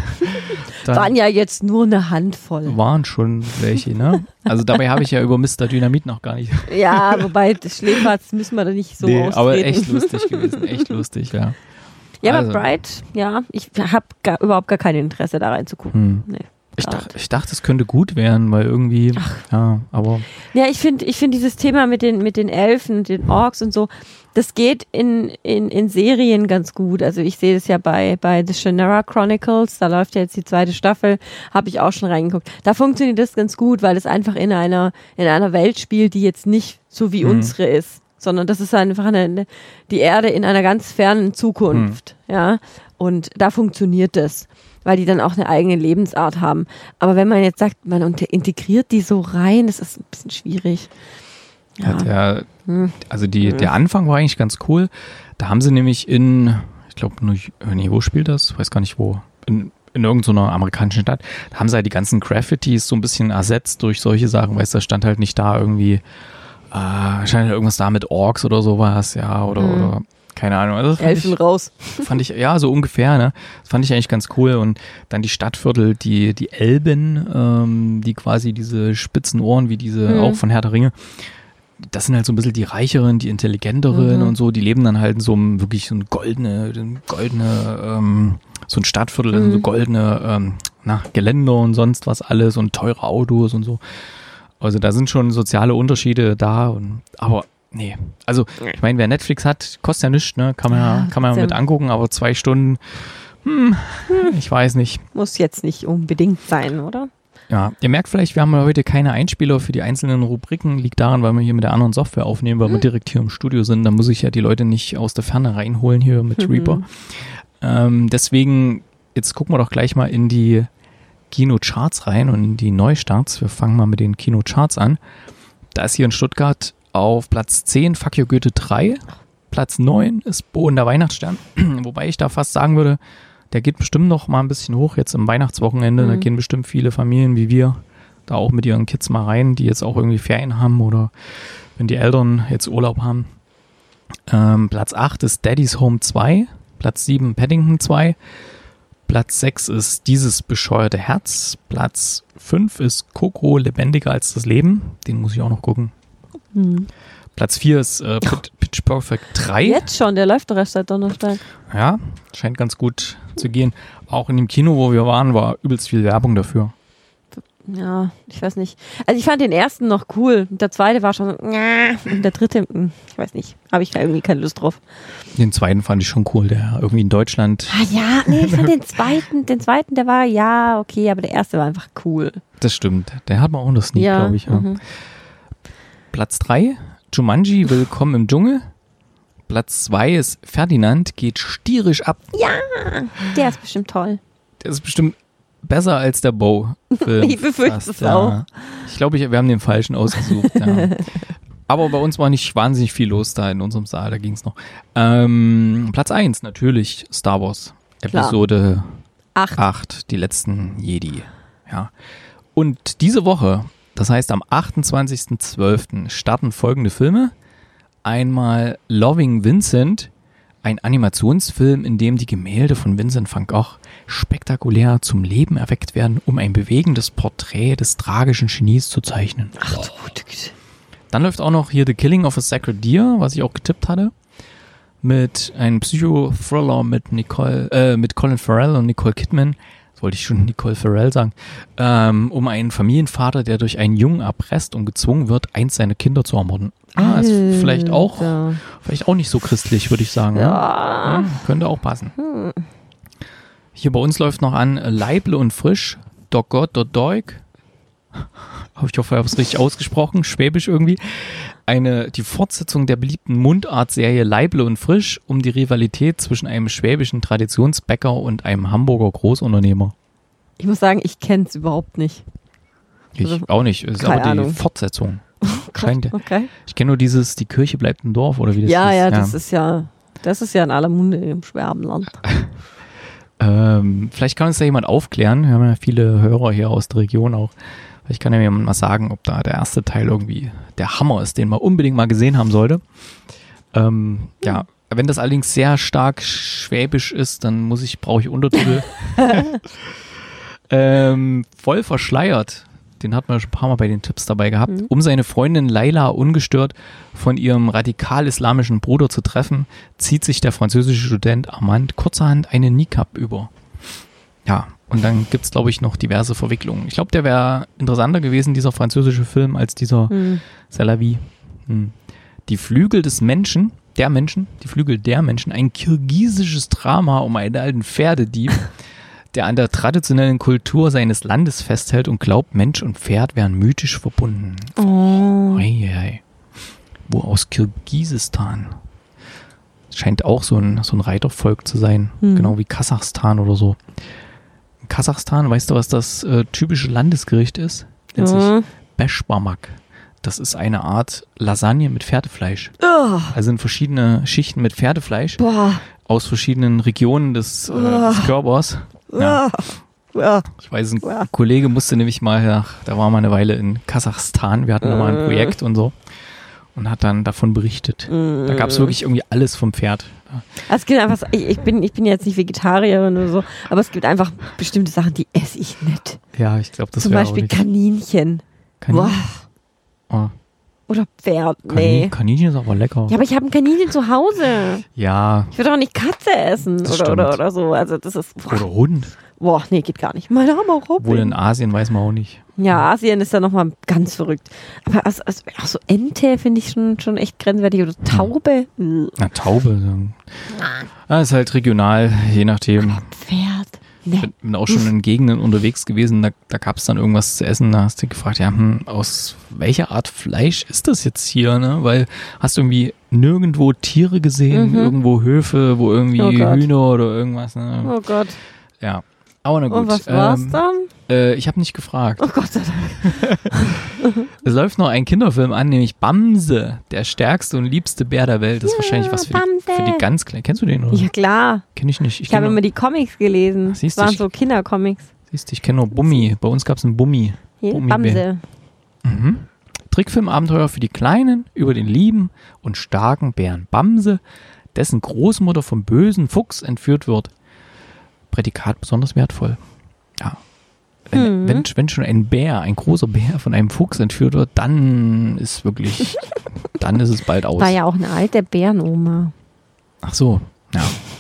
Da Waren ja jetzt nur eine Handvoll. waren schon welche, ne? Also dabei habe ich ja über Mister Dynamit noch gar nicht. Ja, wobei das Schläferz müssen wir da nicht so nee, austreten. aber echt lustig gewesen, echt lustig, ja. Ja, Also. aber Bright, ja, ich habe gar, überhaupt gar kein Interesse da reinzugucken. Hm. Nee, Ich, gar dach, nicht. ich dachte, es könnte gut werden, weil irgendwie, ja, aber Ja, ich finde ich finde dieses Thema mit den, mit den Elfen, den Orks und so, das geht in, in, in Serien ganz gut. Also ich sehe das ja bei, bei The Shannara Chronicles, da läuft ja jetzt die zweite Staffel, habe ich auch schon reingeguckt. Da funktioniert das ganz gut, weil es einfach in einer, in einer Welt spielt, die jetzt nicht so wie Mhm. unsere ist, sondern das ist einfach eine, die Erde in einer ganz fernen Zukunft, ja. Und da funktioniert das, weil die dann auch eine eigene Lebensart haben. Aber wenn man jetzt sagt, man unter- integriert die so rein, das ist ein bisschen schwierig. Ja. ja, der, Hm. also die, der Anfang war eigentlich ganz cool. Da haben sie nämlich in, ich glaube, nee, wo spielt das? Ich weiß gar nicht wo. In, in irgendeiner amerikanischen Stadt. Da haben sie halt die ganzen Graffitis so ein bisschen ersetzt durch solche Sachen. Weißt du, da stand halt nicht da irgendwie, äh, wahrscheinlich irgendwas da mit Orks oder sowas, ja, oder, Hm. oder keine Ahnung. Also das fand Elfen ich, raus. fand ich, ja, so ungefähr, ne? Das fand ich eigentlich ganz cool. Und dann die Stadtviertel, die, die Elben, ähm, die quasi diese spitzen Ohren, wie diese Mhm. auch von Herr der Ringe, das sind halt so ein bisschen die Reicheren, die Intelligenteren Mhm. und so, die leben dann halt in so einem wirklich so ein goldene, goldene, ähm, so ein Stadtviertel, Mhm. so goldene, ähm, na, Geländer und sonst was alles und teure Autos und so. Also da sind schon soziale Unterschiede da und, aber nee, also ich meine, wer Netflix hat, kostet ja nichts, ne, kann man ja, Ja, kann man ja mit trotzdem. angucken, aber zwei Stunden, hm, ich weiß nicht. Muss jetzt nicht unbedingt sein, oder? Ja, ihr merkt vielleicht, wir haben heute keine Einspieler für die einzelnen Rubriken. Liegt daran, weil wir hier mit der anderen Software aufnehmen, weil wir direkt hier im Studio sind. Da muss ich ja die Leute nicht aus der Ferne reinholen hier mit Mhm. Reaper. Ähm, deswegen, jetzt gucken wir doch gleich mal in die Kinocharts rein und in die Neustarts. Wir fangen mal mit den Kinocharts an. Da ist hier in Stuttgart auf Platz zehn Fuck You Goethe drei. Platz neun ist Bo und der Weihnachtsstern. Wobei ich da fast sagen würde, der geht bestimmt noch mal ein bisschen hoch jetzt im Weihnachtswochenende. Mhm. Da gehen bestimmt viele Familien wie wir da auch mit ihren Kids mal rein, die jetzt auch irgendwie Ferien haben oder wenn die Eltern jetzt Urlaub haben. Ähm, Platz acht ist Daddy's Home zwei. Platz sieben Paddington zwei. Platz sechs ist Dieses bescheuerte Herz. Platz fünf ist Coco lebendiger als das Leben. Den muss ich auch noch gucken. Hm. Platz vier ist äh, Pit- Pitch Perfect drei. Jetzt schon, der läuft doch erst seit Donnerstag. Ja, scheint ganz gut zu gehen. Auch in dem Kino, wo wir waren, war übelst viel Werbung dafür. Ja, ich weiß nicht. Also ich fand den ersten noch cool. Der zweite war schon so, "Nyah." Und der dritte, hm, ich weiß nicht, habe ich irgendwie keine Lust drauf. Den zweiten fand ich schon cool, der irgendwie in Deutschland, Ah ja, nee, ich fand den zweiten, den zweiten, der war ja okay, aber der erste war einfach cool. das stimmt, der hat man auch noch Sneak, Ja, glaube ich. Ja. mhm. Platz drei, Jumanji, Willkommen im Dschungel. Platz zwei ist Ferdinand, geht stierisch ab. Der ist bestimmt toll. Der ist bestimmt besser als der Bo-Film. Ich befürchte es ja. auch. Ich glaube, wir haben den falschen ausgesucht. Ja. Aber bei uns war nicht wahnsinnig viel los da in unserem Saal, da ging es noch. Ähm, Platz eins natürlich Star Wars. Episode Acht. acht, die letzten Jedi. Ja. Und diese Woche, das heißt am achtundzwanzigsten zwölften starten folgende Filme. Einmal Loving Vincent, ein Animationsfilm, in dem die Gemälde von Vincent van Gogh spektakulär zum Leben erweckt werden, um ein bewegendes Porträt des tragischen Genies zu zeichnen. Ach du gute Güte. Dann läuft auch noch hier The Killing of a Sacred Deer, was ich auch getippt hatte, mit einem Psychothriller mit Nicole, äh, mit Colin Farrell und Nicole Kidman. Das wollte ich schon Nicole Farrell sagen. Ähm, um einen Familienvater, der durch einen Jungen erpresst und gezwungen wird, eins seiner Kinder zu ermorden. Ah, ist vielleicht auch, vielleicht auch nicht so christlich, würde ich sagen. Ja. Ja, könnte auch passen. Hm. Hier bei uns läuft noch an Leible und Frisch, Dog Gott, Dog Deug. Ich hoffe, ich habe es richtig ausgesprochen, schwäbisch irgendwie. Eine, die Fortsetzung der beliebten Mundart-Serie Leible und Frisch um die Rivalität zwischen einem schwäbischen Traditionsbäcker und einem Hamburger Großunternehmer. Ich muss sagen, ich kenne es überhaupt nicht. Ich Also, auch nicht, ist keine aber die Ahnung. Fortsetzung. Scheint. Okay. Ich kenne nur dieses, die Kirche bleibt im Dorf, oder wie das Ja, ist. ja, das ist ja, das ist ja in aller Munde im Schwabenland. Ähm, vielleicht kann uns da jemand aufklären. Wir haben ja viele Hörer hier aus der Region auch. Vielleicht kann ja jemand mal sagen, ob da der erste Teil irgendwie der Hammer ist, den man unbedingt mal gesehen haben sollte. Ähm, ja, wenn das allerdings sehr stark schwäbisch ist, dann muss ich, brauche ich Untertitel. ähm, voll verschleiert. Den hat man schon ein paar Mal bei den Tipps dabei gehabt. Mhm. Um seine Freundin Laila ungestört von ihrem radikal-islamischen Bruder zu treffen, zieht sich der französische Student Armand kurzerhand einen Niqab über. Ja, und dann gibt's, glaube ich, noch diverse Verwicklungen. Ich glaube, der wäre interessanter gewesen, dieser französische Film, als dieser mhm. C'est la vie. Hm. Die Flügel des Menschen, der Menschen, die Flügel der Menschen, ein kirgisisches Drama um einen alten Pferdedieb, der an der traditionellen Kultur seines Landes festhält und glaubt, Mensch und Pferd wären mythisch verbunden. Oh. Ei, ei. Wo aus Kirgisistan. Scheint auch so ein, so ein Reitervolk zu sein, hm. genau wie Kasachstan oder so. In Kasachstan, weißt du, was das äh, typische Landesgericht ist? Nennt mhm. sich Beshbamak. Das ist eine Art Lasagne mit Pferdefleisch. Oh. Also sind verschiedene Schichten mit Pferdefleisch Boah. aus verschiedenen Regionen des, äh, Oh. des Körpers. Ja. Ja. Ich weiß, ein ja. Kollege musste nämlich mal nach, da war mal eine Weile in Kasachstan, wir hatten äh. mal ein Projekt und so und hat dann davon berichtet. Äh. Da gab es wirklich irgendwie alles vom Pferd. Also es gibt einfach, so- ich, ich, bin, ich bin jetzt nicht Vegetarierin oder so, aber es gibt einfach bestimmte Sachen, die esse ich nicht. Ja, ich glaube, das Zum wäre Beispiel auch nicht. Kaninchen. Kaninchen. Boah. Oh. Oder Pferd. Kanin, Nee. Kaninchen ist aber lecker. Ja, aber ich habe ein Kaninchen zu Hause. Ja, Ich würde auch nicht Katze essen Das oder, oder, stimmt. oder so. Also das ist. Boah, oder Hund. boah nee, geht gar nicht. Meine Arme auch Wohl in Asien weiß man auch nicht. Ja, Asien ist da nochmal ganz verrückt. Aber also, also, auch so Ente finde ich schon, schon echt grenzwertig. Oder Taube. Mhm. Na, Taube. Ja, ist halt regional, je nachdem. Pferd. Ich Nee. bin, bin auch schon in Gegenden unterwegs gewesen, da, da gab es dann irgendwas zu essen, da hast du gefragt, ja, hm, aus welcher Art Fleisch ist das jetzt hier, ne? Weil hast du irgendwie nirgendwo Tiere gesehen, Mhm. irgendwo Höfe, wo irgendwie Oh Gott. Hühner oder irgendwas, ne? Oh Gott. Ja, aber na gut. Und was war's ähm, dann? Äh, ich habe nicht gefragt. Oh Gott sei Dank. Es läuft noch ein Kinderfilm an, nämlich Bamse, der stärkste und liebste Bär der Welt. Das ist Ja, wahrscheinlich was für die, Bamse. für die ganz Kleinen. Kennst du den, oder? Ja klar. Kenn ich nicht. Ich habe kenn immer nur, die Comics gelesen. Ach, siehst Das du, waren ich- so Kindercomics. siehst du, ich kenne nur Bummi. Bei uns gab es einen Bummi. Hier, Gummibär. Bamse. Mhm. Trickfilmabenteuer für die Kleinen über den lieben und starken Bären Bamse, dessen Großmutter vom bösen Fuchs entführt wird. Prädikat besonders wertvoll. Ja. Wenn, Mhm. wenn, wenn schon ein Bär, ein großer Bär von einem Fuchs entführt wird, dann ist wirklich, dann ist es bald aus. War ja auch eine alte Bärenoma. Ach so, ja.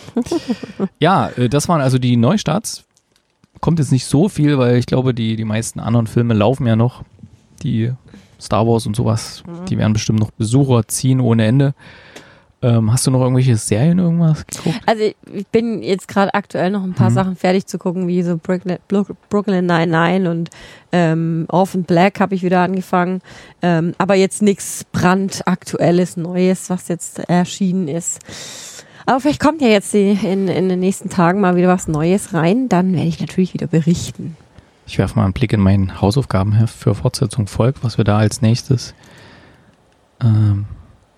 Ja, äh, das waren also die Neustarts. Kommt jetzt nicht so viel, weil ich glaube, die, die meisten anderen Filme laufen ja noch. Die Star Wars und sowas, die werden bestimmt noch Besucher ziehen ohne Ende. Ähm, hast du noch irgendwelche Serien, irgendwas geguckt? Also ich bin jetzt gerade aktuell noch ein paar Mhm. Sachen fertig zu gucken, wie so Brooklyn, Brooklyn Nine-Nine und ähm, Orphan Black habe ich wieder angefangen. Ähm, aber jetzt nichts brandaktuelles, Neues, was jetzt erschienen ist. Aber vielleicht kommt ja jetzt die, in, in den nächsten Tagen mal wieder was Neues rein. Dann werde ich natürlich wieder berichten. Ich werfe mal einen Blick in mein Hausaufgabenheft für Fortsetzung folgt, was wir da als nächstes ähm,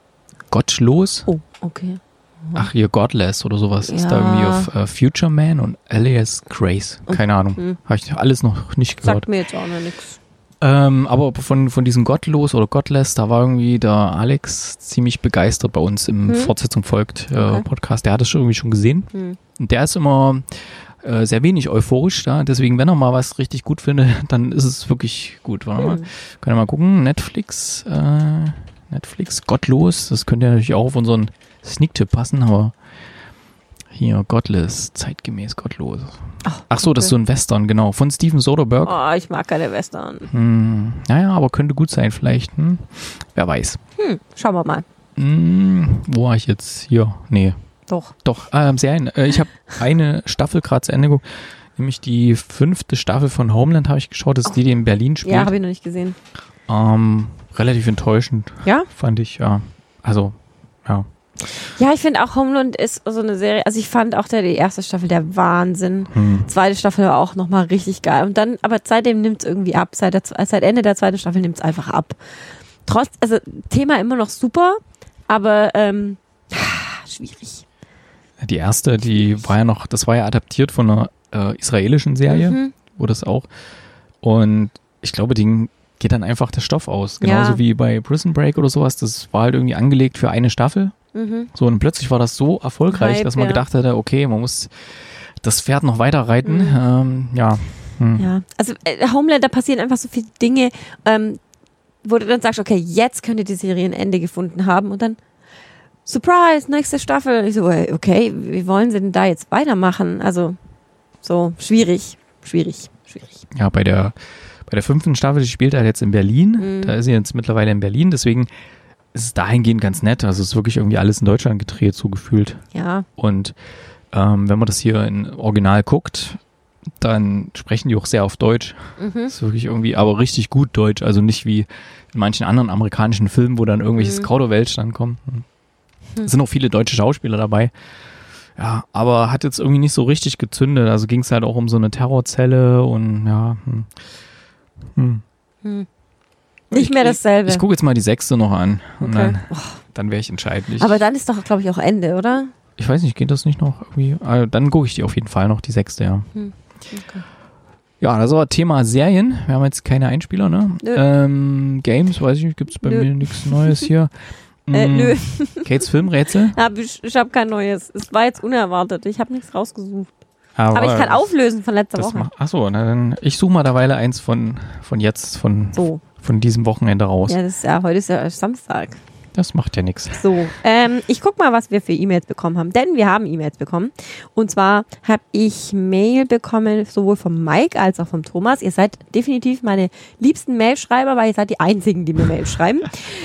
Gottlos. Oh, okay. Ach, hier Godless oder sowas Ja. ist da irgendwie auf äh, Future Man und Alias Grace. Keine Ahnung. Hm. Habe ich alles noch nicht gehört. Sagt mir jetzt auch noch nichts. Ähm, aber von, von diesem Gottlos oder Godless, da war irgendwie der Alex ziemlich begeistert bei uns im Hm. Fortsetzung folgt äh, Okay. Podcast. Der hat das schon irgendwie schon gesehen. Hm. Und der ist immer äh, sehr wenig euphorisch da. Deswegen, wenn er mal was richtig gut findet, dann ist es wirklich gut. Warte mal. Hm. Können wir mal gucken. Netflix, äh, Netflix, Gottlos. Das könnte ja natürlich auch auf unseren Sneak-Tipp passen, aber hier, Godless, zeitgemäß gottlos. Ach, Ach so, das ist so ein Western, genau. Von Steven Soderbergh. Oh, ich mag keine Western. Hm, naja, aber könnte gut sein vielleicht. Hm? Wer weiß. Hm, schauen wir mal. Hm, wo war ich jetzt? Hier, nee. Doch. Doch, ähm, Serien. Äh, ich habe eine Staffel gerade zu Ende geguckt. Nämlich die fünfte Staffel von Homeland habe ich geschaut. Das ist die, die in Berlin spielt. Ja, habe ich noch nicht gesehen. ähm, relativ enttäuschend, Ja? fand ich, ja. Also, ja. Ja, ich finde auch Homeland ist so eine Serie, also ich fand auch der, die erste Staffel der Wahnsinn. Hm. Zweite Staffel war auch nochmal richtig geil. Und dann, aber seitdem nimmt es irgendwie ab. Seit, der, seit Ende der zweiten Staffel nimmt es einfach ab. Trotz, also Thema immer noch super, aber ähm, schwierig. Die erste, die war ja noch, das war ja adaptiert von einer äh, israelischen Serie, Mhm. wo das auch. Und ich glaube, denen geht dann einfach der Stoff aus. Genauso Ja. wie bei Prison Break oder sowas. Das war halt irgendwie angelegt für eine Staffel. Mhm. So, und plötzlich war das so erfolgreich, Hype, dass man ja. gedacht hätte, okay, man muss das Pferd noch weiter reiten. Mhm. Ähm, ja. Hm. Ja, also äh, Homeland, da passieren einfach so viele Dinge, ähm, wo du dann sagst, okay, jetzt könnte die Serie ein Ende gefunden haben und dann Surprise, nächste Staffel. Ich so, äh, okay, wie wollen sie denn da jetzt weitermachen? Also so schwierig, schwierig, schwierig. Ja, bei der, bei der fünften Staffel, die spielt halt jetzt in Berlin. Mhm. Da ist sie jetzt mittlerweile in Berlin, deswegen ist es dahingehend ganz nett. Also es ist wirklich irgendwie alles in Deutschland gedreht, so gefühlt. Ja, Und ähm, wenn man das hier in Original guckt, dann sprechen die auch sehr auf Deutsch. mhm. Das ist wirklich irgendwie, aber richtig gut Deutsch. Also nicht wie in manchen anderen amerikanischen Filmen, wo dann irgendwelches Mhm. Kauderwelsch dann kommt. Hm. Es sind auch viele deutsche Schauspieler dabei. Ja, aber hat jetzt irgendwie nicht so richtig gezündet. Also ging es halt auch um so eine Terrorzelle und ja. Hm. Hm. Hm. Nicht Ich- mehr dasselbe. Ich, ich gucke jetzt mal die sechste noch an und Okay. dann, dann wäre ich entscheidend. Ich, Aber dann ist doch, glaube ich, auch Ende, oder? ich weiß nicht, geht das nicht noch irgendwie? Also dann gucke ich die auf jeden Fall noch, die sechste, ja. Hm. Okay. Ja, das war Thema Serien. Wir haben jetzt keine Einspieler, ne? Nö. Ähm, Games, weiß ich nicht, gibt es bei Nö. mir nichts Neues hier. Äh, Mm, nö. Kates Filmrätsel. Aber ich, ich habe kein neues. Es war jetzt unerwartet. Ich habe nichts rausgesucht. Aber, Aber ich kann auflösen von letzter das Woche. mach, Achso, na dann ich suche mal derweil eins von, von jetzt, von, So. von diesem Wochenende raus. Ja, das ist ja, heute ist ja Samstag. Das macht ja nichts. So, ähm, ich guck mal, was wir für E-Mails bekommen haben. Denn wir haben E-Mails bekommen. Und zwar habe ich Mail bekommen, sowohl vom Mike als auch vom Thomas. Ihr seid definitiv meine liebsten Mailschreiber, weil ihr seid die einzigen, die mir Mail schreiben.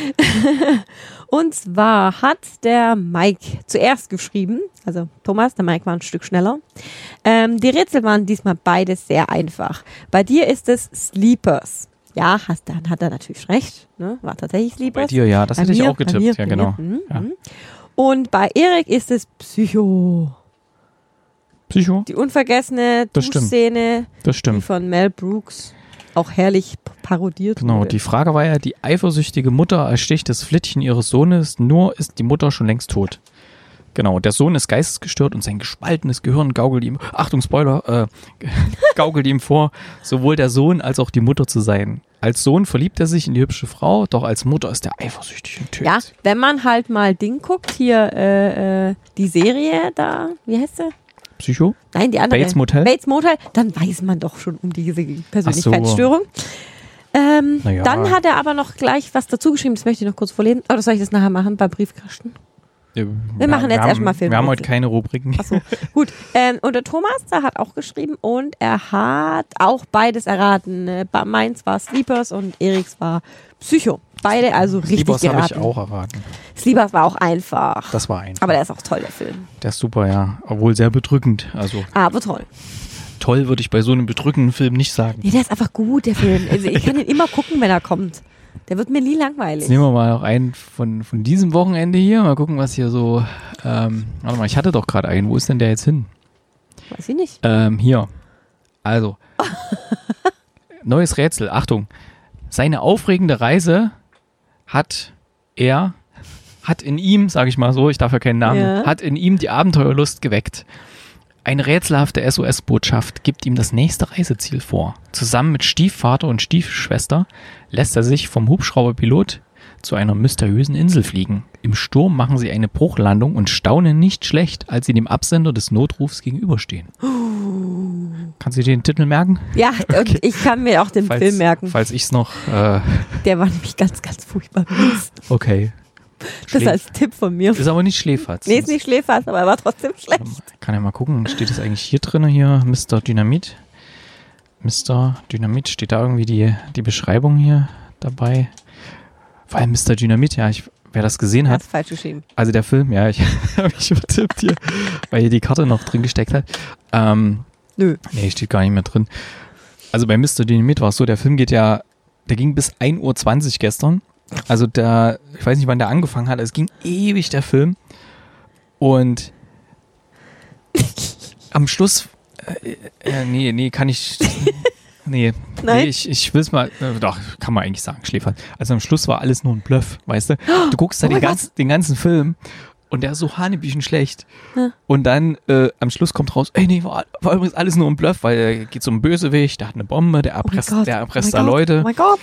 Und zwar hat der Mike zuerst geschrieben, also Thomas, der Mike war ein Stück schneller. Ähm, die Rätsel waren diesmal beides sehr einfach. Bei dir ist es Sleepers. Ja, hast, dann hat er natürlich recht. Ne? War tatsächlich Sleepers. Bei dir, ja, das Bei hätte ich mir, auch bei getippt. mir, Ja, bei genau. mir. Mhm, Ja. mhm. Und bei Erik ist es Psycho. Psycho, Die unvergessene Das stimmt. Duschszene, das die stimmt. von Mel Brooks auch herrlich p- parodiert Genau, wurde. die Frage war ja, die eifersüchtige Mutter ersticht das Flittchen ihres Sohnes, nur ist die Mutter schon längst tot. Genau, der Sohn ist geistesgestört und sein gespaltenes Gehirn gaukelt ihm, Achtung, Spoiler, äh, gaukelt ihm vor, sowohl der Sohn als auch die Mutter zu sein. Als Sohn verliebt er sich in die hübsche Frau, doch als Mutter ist er eifersüchtig und tötet Ja, sie. wenn man halt mal Ding guckt, hier äh, äh, die Serie da, wie heißt sie? Psycho? Nein, die andere. Bates Motel? Bates Motel, dann weiß man doch schon um diese Persönlichkeitsstörung. Ähm, Na ja. Dann hat er aber noch gleich was dazu geschrieben, das möchte ich noch kurz vorlesen. Oder soll ich das nachher machen beim Briefkasten? Wir, machen jetzt haben, erstmal Filmrätsel. Wir haben heute keine Rubriken. Achso, gut. Ähm, und der Thomas, der hat auch geschrieben und er hat auch beides erraten. Äh, bei- Meins war Sleepers und Eriks war Psycho. Beide also richtig Sleepers habe ich geraten. auch erraten. Sleepers war auch einfach. Das war ein. Aber der ist auch toll, der Film. Der ist super, ja. Obwohl sehr bedrückend. Also Aber toll. toll würde ich bei so einem bedrückenden Film nicht sagen. Nee, der ist einfach gut, der Film. Also ich kann ihn immer gucken, wenn er kommt. Der wird mir nie langweilig. Jetzt nehmen wir mal noch einen von, von diesem Wochenende hier. Mal gucken, was hier so. Ähm, warte mal, ich hatte doch gerade einen. Wo ist denn der jetzt hin? Weiß ich nicht. Ähm, hier. Also. Neues Rätsel. Achtung. Seine aufregende Reise hat er, hat in ihm, sage ich mal so, ich darf ja keinen Namen, Ja. hat in ihm die Abenteuerlust geweckt. Eine rätselhafte S O S-Botschaft gibt ihm das nächste Reiseziel vor. Zusammen mit Stiefvater und Stiefschwester lässt er sich vom Hubschrauberpilot zu einer mysteriösen Insel fliegen. Im Sturm machen sie eine Bruchlandung und staunen nicht schlecht, als sie dem Absender des Notrufs gegenüberstehen. Kannst du dir den Titel merken? Ja, Okay. und ich kann mir auch den falls, Film merken. Falls ich es noch... Äh, Der war nämlich ganz, ganz furchtbar mies. okay. Das Schlä- als Tipp von mir. ist aber nicht Schläferz. Nee, ist nicht Schläferz, aber er war trotzdem schlecht. Kann ja mal gucken, steht das eigentlich hier drin, hier, Mister Dynamit? Mister Dynamit, steht da irgendwie die, die Beschreibung hier dabei? Vor allem Mister Dynamit, ja, ich, wer das gesehen hat, Hast falsch geschrieben. also der Film, ja, ich habe mich übertippt hier, weil hier die Karte noch drin gesteckt hat. Ähm, Nö. nee, steht gar nicht mehr drin. Also bei Mister Dynamit war es so, der Film geht ja, der ging bis ein Uhr zwanzig gestern. Also der, ich weiß nicht, wann der angefangen hat, es ging ewig, der Film. Und am Schluss, äh, äh, nee, nee, kann ich, nee, Nein? nee ich, ich will es mal, äh, doch, kann man eigentlich sagen, Schläfer. Also am Schluss war alles nur ein Bluff, weißt du? Du guckst da Oh den, mein ganz, den ganzen Film und der ist so hanebüchen schlecht. Ja. Und dann äh, am Schluss kommt raus, ey, nee, war, war übrigens alles nur ein Bluff, weil er geht zum Bösewicht, der hat eine Bombe, der Oh mein erpresst, Gott, der erpresst oh da mein Gott, Leute. Oh mein Gott.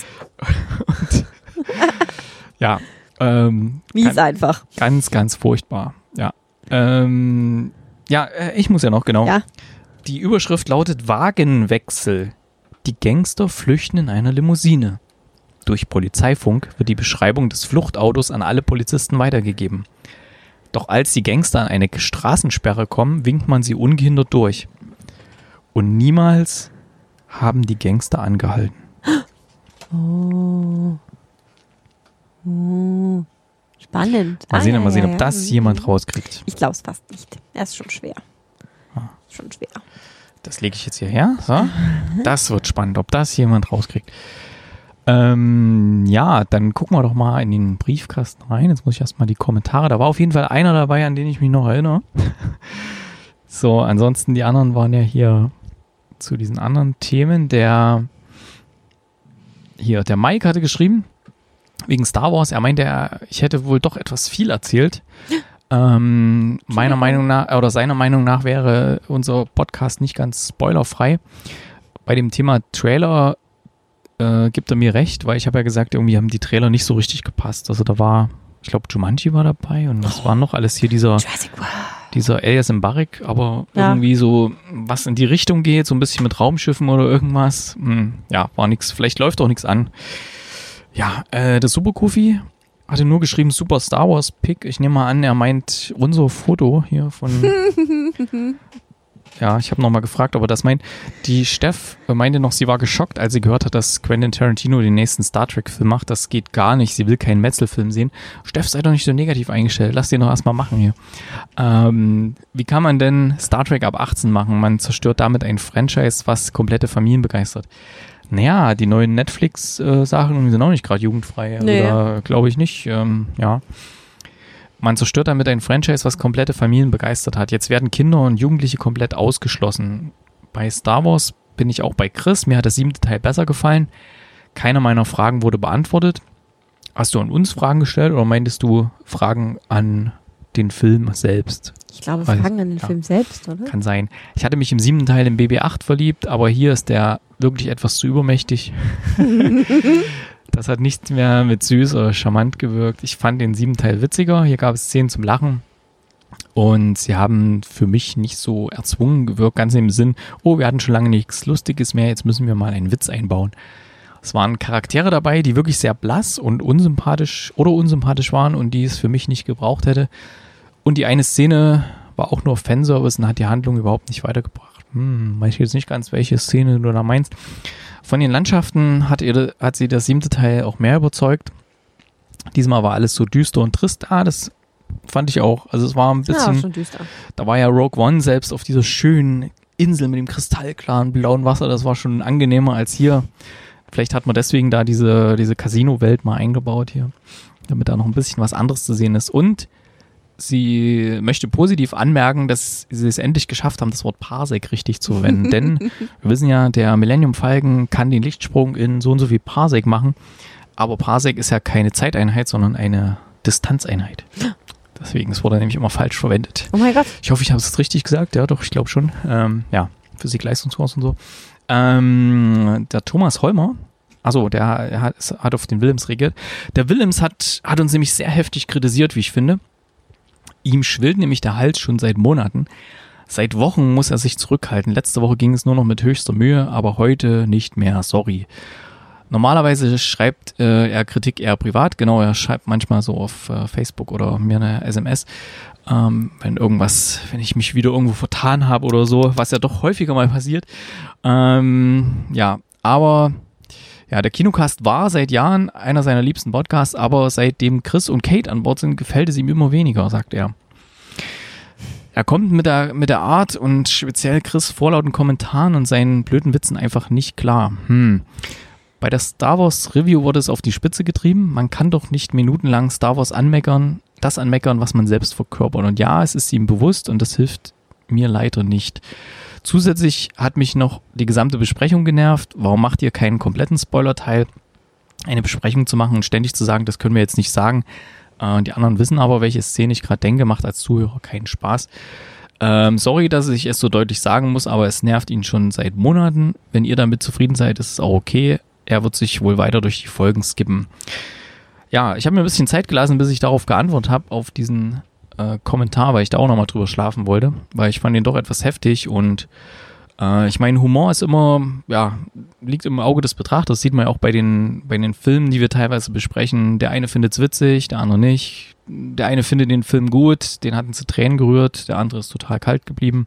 Ja, ähm, Mies kann- einfach. ganz, ganz furchtbar. Ja, ähm, ja, äh, ich muss ja noch genau. Ja. Die Überschrift lautet Wagenwechsel. Die Gangster flüchten in einer Limousine. Durch Polizeifunk wird die Beschreibung des Fluchtautos an alle Polizisten weitergegeben. Doch als die Gangster an eine Straßensperre kommen, winkt man sie ungehindert durch. Und niemals haben die Gangster angehalten. Oh. Oh. Spannend. Mal Ah, sehen, ja, mal sehen ja, ob ja. das jemand rauskriegt. Ich glaube es fast nicht. Er ist schon schwer. Ah. Schon schwer. Das lege ich jetzt hierher. So. Das wird spannend, ob das jemand rauskriegt. Ähm, ja, dann gucken wir doch mal in den Briefkasten rein. Jetzt muss ich erstmal die Kommentare. Da war auf jeden Fall einer dabei, an den ich mich noch erinnere. So, ansonsten die anderen waren ja hier zu diesen anderen Themen. Der hier, der Mike hatte geschrieben, wegen Star Wars, er meinte, er, ich hätte wohl doch etwas viel erzählt. Ähm, meiner Meinung nach, oder seiner Meinung nach wäre unser Podcast nicht ganz spoilerfrei. Bei dem Thema Trailer äh, gibt er mir recht, weil ich habe ja gesagt, irgendwie haben die Trailer nicht so richtig gepasst. Also da war, ich glaube, Jumanji war dabei und das war noch alles hier dieser, Jurassic World. dieser Elias Mbarek, aber Ja. irgendwie so, was in die Richtung geht, so ein bisschen mit Raumschiffen oder irgendwas. Hm, ja, war nix. Vielleicht läuft auch nichts an. Ja, äh, der Superkofi hatte nur geschrieben Super Star Wars Pick. Ich nehme mal an, er meint unser Foto hier von. Ja, ich habe nochmal gefragt, ob er das meint. Die Steff meinte noch, sie war geschockt, als sie gehört hat, dass Quentin Tarantino den nächsten Star Trek-Film macht. Das geht gar nicht. Sie will keinen Metzel-Film sehen. Steff, sei doch nicht so negativ eingestellt. Lass den doch erstmal machen hier. Ähm, wie kann man denn Star Trek ab achtzehn machen? Man zerstört damit ein Franchise, was komplette Familien begeistert. Naja, die neuen Netflix-Sachen sind auch nicht gerade jugendfrei. Nee. Oder glaube ich nicht. Ähm, ja. Man zerstört damit ein Franchise, was komplette Familien begeistert hat. Jetzt werden Kinder und Jugendliche komplett ausgeschlossen. Bei Star Wars bin ich auch bei Chris. Mir hat der siebte Teil besser gefallen. Keiner meiner Fragen wurde beantwortet. Hast du an uns Fragen gestellt oder meintest du Fragen an den Film selbst? Ich glaube, Weiß- Fragen an den ja. Film selbst, oder? Kann sein. Ich hatte mich im siebten Teil in B B acht verliebt, aber hier ist der wirklich etwas zu übermächtig. Das hat nichts mehr mit süß oder charmant gewirkt. Ich fand den siebten Teil witziger. Hier gab es Szenen zum Lachen. Und sie haben für mich nicht so erzwungen gewirkt, ganz im Sinn, oh, wir hatten schon lange nichts Lustiges mehr, jetzt müssen wir mal einen Witz einbauen. Es waren Charaktere dabei, die wirklich sehr blass und unsympathisch oder unsympathisch waren und die es für mich nicht gebraucht hätte. Und die eine Szene war auch nur Fanservice und hat die Handlung überhaupt nicht weitergebracht. Hm, weiß ich jetzt nicht ganz, welche Szene du da meinst. Von den Landschaften hat, ihr, hat sie das siebte Teil auch mehr überzeugt. Diesmal war alles so düster und trist. Ah, das fand ich auch. Also es war ein Ja, bisschen, schon düster. da war ja Rogue One selbst auf dieser schönen Insel mit dem kristallklaren blauen Wasser. Das war schon angenehmer als hier. Vielleicht hat man deswegen da diese, diese Casino-Welt mal eingebaut hier, damit da noch ein bisschen was anderes zu sehen ist. Und sie möchte positiv anmerken, dass sie es endlich geschafft haben, das Wort Parsec richtig zu verwenden. Denn wir wissen ja, der Millennium Falcon kann den Lichtsprung in so und so viel Parsec machen. Aber Parsec ist ja keine Zeiteinheit, sondern eine Distanzeinheit. Deswegen, es wurde nämlich immer falsch verwendet. Oh mein Gott. Ich hoffe, ich habe es jetzt richtig gesagt. Ja, doch, ich glaube schon. Ähm, ja, Physik-Leistungskurs und so. Ähm, der Thomas Holmer, also der hat, hat auf den Willems reagiert. Der Willems hat, hat uns nämlich sehr heftig kritisiert, wie ich finde. Ihm schwillt nämlich der Hals schon seit Monaten. Seit Wochen muss er sich zurückhalten. Letzte Woche ging es nur noch mit höchster Mühe, aber heute nicht mehr. Sorry. Normalerweise schreibt äh, er Kritik eher privat. Genau, er schreibt manchmal so auf äh, Facebook oder mir eine S M S, ähm, wenn irgendwas, wenn ich mich wieder irgendwo vertan habe oder so, was ja doch häufiger mal passiert. Ähm, ja, aber ja, der Kinocast war seit Jahren einer seiner liebsten Podcasts, aber seitdem Chris und Kate an Bord sind, gefällt es ihm immer weniger, sagt er. Er kommt mit der, mit der Art und speziell Chris vorlauten Kommentaren und seinen blöden Witzen einfach nicht klar. Hm. Bei der Star Wars Review wurde es auf die Spitze getrieben. Man kann doch nicht minutenlang Star Wars anmeckern, das anmeckern, was man selbst verkörpert. Und ja, es ist ihm bewusst und das hilft mir leider nicht. Zusätzlich hat mich noch die gesamte Besprechung genervt. Warum macht ihr keinen kompletten Spoiler-Teil? Eine Besprechung zu machen und ständig zu sagen, das können wir jetzt nicht sagen. Äh, die anderen wissen aber, welche Szene ich gerade denke, macht als Zuhörer keinen Spaß. Ähm, sorry, dass ich es so deutlich sagen muss, aber es nervt ihn schon seit Monaten. Wenn ihr damit zufrieden seid, ist es auch okay. Er wird sich wohl weiter durch die Folgen skippen. Ja, ich habe mir ein bisschen Zeit gelassen, bis ich darauf geantwortet habe, auf diesen äh, Kommentar, weil ich da auch nochmal drüber schlafen wollte, weil ich fand den doch etwas heftig und äh, ich meine, Humor ist immer, ja, liegt im Auge des Betrachters, das sieht man ja auch bei den, bei den Filmen, die wir teilweise besprechen. Der eine findet es witzig, der andere nicht. Der eine findet den Film gut, den hatten sie Tränen gerührt, der andere ist total kalt geblieben.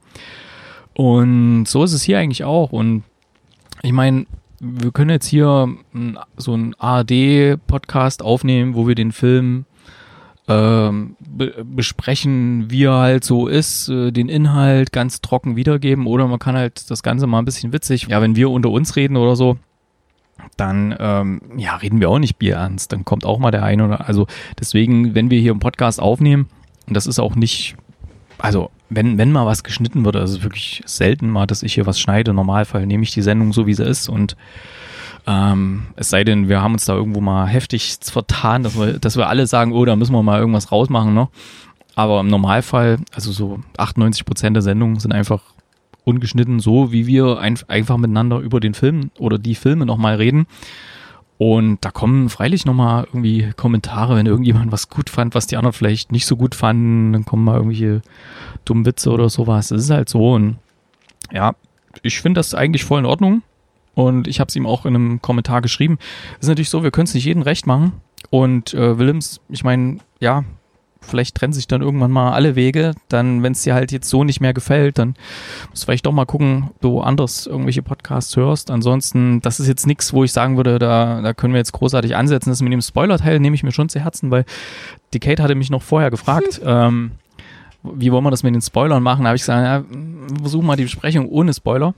Und so ist es hier eigentlich auch und ich meine, wir können jetzt hier so einen A R D-Podcast aufnehmen, wo wir den Film ähm, be- besprechen, wie er halt so ist, äh, den Inhalt ganz trocken wiedergeben oder man kann halt das Ganze mal ein bisschen witzig, ja, wenn wir unter uns reden oder so, dann ähm, ja, reden wir auch nicht bierernst, dann kommt auch mal der eine oder, also deswegen, wenn wir hier einen Podcast aufnehmen, und das ist auch nicht, also wenn, wenn mal was geschnitten wird, also wirklich selten mal, dass ich hier was schneide, im Normalfall nehme ich die Sendung so, wie sie ist und ähm, es sei denn, wir haben uns da irgendwo mal heftig vertan, dass wir, dass wir alle sagen, oh, da müssen wir mal irgendwas rausmachen, ne? Aber im Normalfall, also so achtundneunzig Prozent der Sendungen sind einfach ungeschnitten, so wie wir ein, einfach miteinander über den Film oder die Filme nochmal reden. Und da kommen freilich nochmal irgendwie Kommentare, wenn irgendjemand was gut fand, was die anderen vielleicht nicht so gut fanden, dann kommen mal irgendwelche dummen Witze oder sowas. Das ist halt so und ja, ich finde das eigentlich voll in Ordnung und ich habe es ihm auch in einem Kommentar geschrieben. Es ist natürlich so, wir können es nicht jedem recht machen und äh, Willems, ich meine, ja, vielleicht trennen sich dann irgendwann mal alle Wege, dann, wenn es dir halt jetzt so nicht mehr gefällt, dann musst du vielleicht doch mal gucken, ob du anders irgendwelche Podcasts hörst. Ansonsten, das ist jetzt nichts, wo ich sagen würde, da, da können wir jetzt großartig ansetzen. Das mit dem Spoiler-Teil nehme ich mir schon zu Herzen, weil die Kate hatte mich noch vorher gefragt, hm. ähm, wie wollen wir das mit den Spoilern machen? Da habe ich gesagt, ja, versuchen mal die Besprechung ohne Spoiler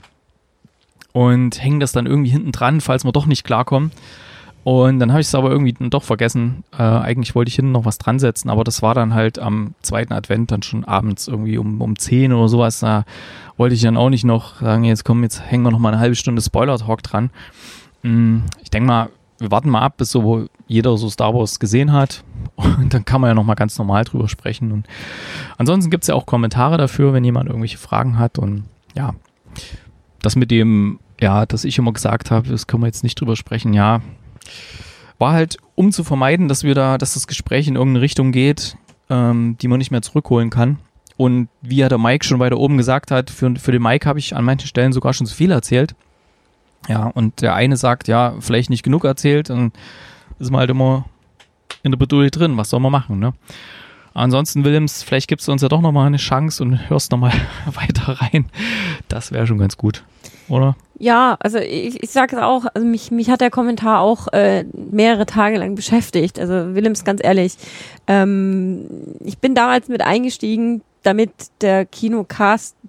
und hängen das dann irgendwie hinten dran, falls wir doch nicht klarkommen. Und dann habe ich es aber irgendwie doch vergessen. Äh, eigentlich wollte ich hinten noch was dran setzen, aber das war dann halt am zweiten Advent dann schon abends irgendwie um, um zehn oder sowas. Da wollte ich dann auch nicht noch sagen, jetzt komm, jetzt hängen wir noch mal eine halbe Stunde Spoiler-Talk dran. Mm, ich denke mal, wir warten mal ab, bis so jeder so Star Wars gesehen hat. Und dann kann man ja noch mal ganz normal drüber sprechen. Und ansonsten gibt es ja auch Kommentare dafür, wenn jemand irgendwelche Fragen hat. Und ja, das mit dem, ja, dass ich immer gesagt habe, das können wir jetzt nicht drüber sprechen, ja, war halt, um zu vermeiden, dass wir da, dass das Gespräch in irgendeine Richtung geht, ähm, die man nicht mehr zurückholen kann. Und wie ja der Mike schon weiter oben gesagt hat, für, für den Mike habe ich an manchen Stellen sogar schon zu viel erzählt. Ja, und der eine sagt, ja, vielleicht nicht genug erzählt, dann ist man halt immer in der Bredouille drin. Was soll man machen, ne? Ansonsten, Willems, vielleicht gibst du uns ja doch nochmal eine Chance und hörst nochmal weiter rein. Das wäre schon ganz gut, oder? Ja, also ich, ich sage es auch, also mich, mich hat der Kommentar auch äh, mehrere Tage lang beschäftigt. Also Willems, ganz ehrlich, ähm, ich bin damals mit eingestiegen, damit der Kinocast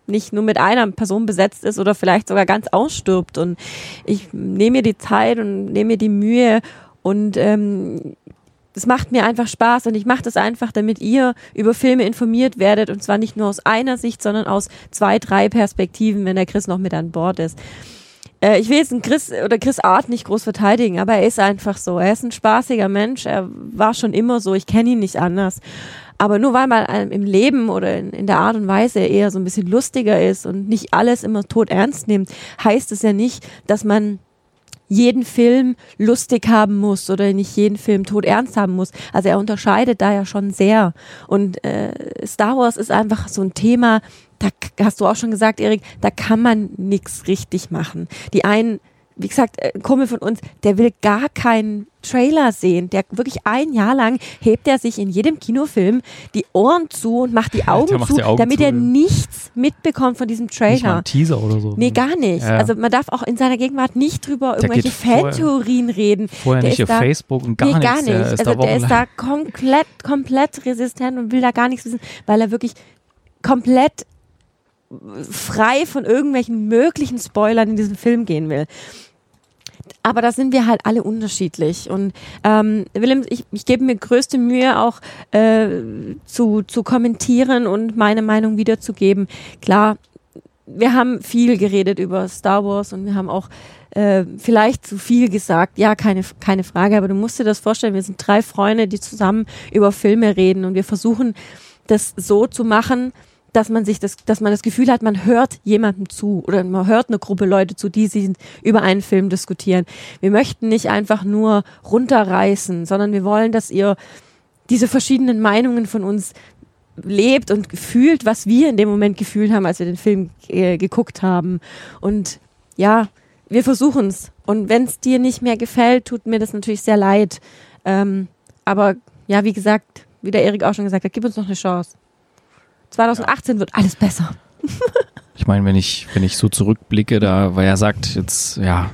nicht nur mit einer Person besetzt ist oder vielleicht sogar ganz ausstirbt. Und ich nehme mir die Zeit und nehme mir die Mühe und ähm, es macht mir einfach Spaß und ich mache das einfach, damit ihr über Filme informiert werdet und zwar nicht nur aus einer Sicht, sondern aus zwei, drei Perspektiven, wenn der Chris noch mit an Bord ist. Äh, ich will jetzt einen Chris oder Chris Art nicht groß verteidigen, aber er ist einfach so. Er ist ein spaßiger Mensch, er war schon immer so, ich kenne ihn nicht anders. Aber nur weil man im Leben oder in, in der Art und Weise eher so ein bisschen lustiger ist und nicht alles immer tot ernst nimmt, heißt es ja nicht, dass man jeden Film lustig haben muss oder nicht jeden Film tot ernst haben muss. Also er unterscheidet da ja schon sehr. Und äh, Star Wars ist einfach so ein Thema, da hast du auch schon gesagt, Erik, da kann man nichts richtig machen. Die einen, wie gesagt, ein Kumpel von uns, der will gar keinen Trailer sehen. Der wirklich ein Jahr lang hebt er sich in jedem Kinofilm die Ohren zu und macht die Augen macht zu, die Augen damit zu, er ja. nichts mitbekommt von diesem Trailer. Nicht mal ein Teaser oder so. Nee, gar nicht. Ja. Also man darf auch in seiner Gegenwart nicht drüber Der irgendwelche geht vorher- Fantheorien reden. Vorher Der nicht ist auf da- Facebook und gar nee, nichts. gar nicht. Der ist also da der ist da wochenlang- komplett, komplett resistent und will da gar nichts wissen, weil er wirklich komplett frei von irgendwelchen möglichen Spoilern in diesen Film gehen will. Aber da sind wir halt alle unterschiedlich. Und ähm, Willem, ich, ich gebe mir größte Mühe, auch äh, zu, zu kommentieren und meine Meinung wiederzugeben. Klar, wir haben viel geredet über Star Wars und wir haben auch äh, vielleicht zu viel gesagt. Ja, keine, keine Frage, aber du musst dir das vorstellen, wir sind drei Freunde, die zusammen über Filme reden und wir versuchen, das so zu machen, dass man sich das, dass man das Gefühl hat, man hört jemandem zu oder man hört eine Gruppe Leute zu, die sie über einen Film diskutieren. Wir möchten nicht einfach nur runterreißen, sondern wir wollen, dass ihr diese verschiedenen Meinungen von uns lebt und fühlt, was wir in dem Moment gefühlt haben, als wir den Film äh, geguckt haben. Und ja, wir versuchen es. Und wenn es dir nicht mehr gefällt, tut mir das natürlich sehr leid. Ähm, aber ja, wie gesagt, wie der Erik auch schon gesagt hat, gib uns noch eine Chance. zwanzig achtzehn ja. Wird alles besser. Ich meine, wenn ich, wenn ich so zurückblicke, da, weil er sagt, jetzt, ja,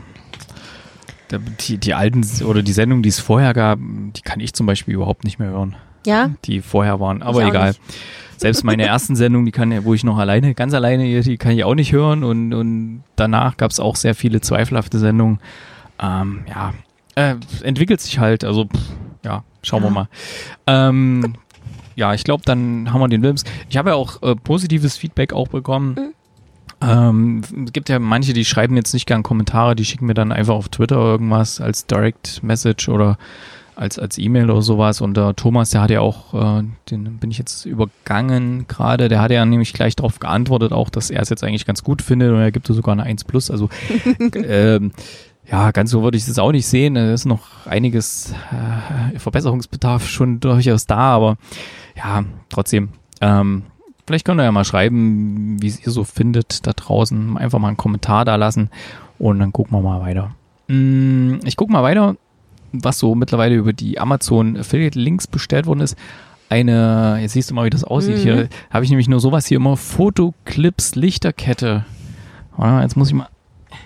die, die alten oder die Sendungen, die es vorher gab, die kann ich zum Beispiel überhaupt nicht mehr hören. Ja? Die vorher waren, aber Ich auch egal. nicht. Selbst meine ersten Sendungen, die kann, wo ich noch alleine, ganz alleine, die kann ich auch nicht hören und, und danach gab es auch sehr viele zweifelhafte Sendungen. Ähm, ja, äh, entwickelt sich halt, also pff, ja, schauen Ja. wir mal. Ähm, Ja, ich glaube, dann haben wir den Films. Ich habe ja auch äh, positives Feedback auch bekommen. Mhm. Ähm, es gibt ja manche, die schreiben jetzt nicht gern Kommentare, die schicken mir dann einfach auf Twitter irgendwas als Direct Message oder als, als E-Mail oder sowas. Und der Thomas, der hat ja auch, äh, den bin ich jetzt übergangen gerade, der hat ja nämlich gleich darauf geantwortet, auch, dass er es jetzt eigentlich ganz gut findet und er gibt sogar eine eins plus. Also ähm, ja, ganz so würde ich es auch nicht sehen. Da ist noch einiges äh, Verbesserungsbedarf schon durchaus da, aber ja, trotzdem. Ähm, vielleicht könnt ihr ja mal schreiben, wie es ihr so findet da draußen. Einfach mal einen Kommentar da lassen und dann gucken wir mal weiter. Mm, ich gucke mal weiter, was so mittlerweile über die Amazon Affiliate Links bestellt worden ist. Eine, jetzt siehst du mal, wie das aussieht. Mhm. Hier habe ich nämlich nur sowas hier immer. Fotoclips Lichterkette. Ah, jetzt muss ich mal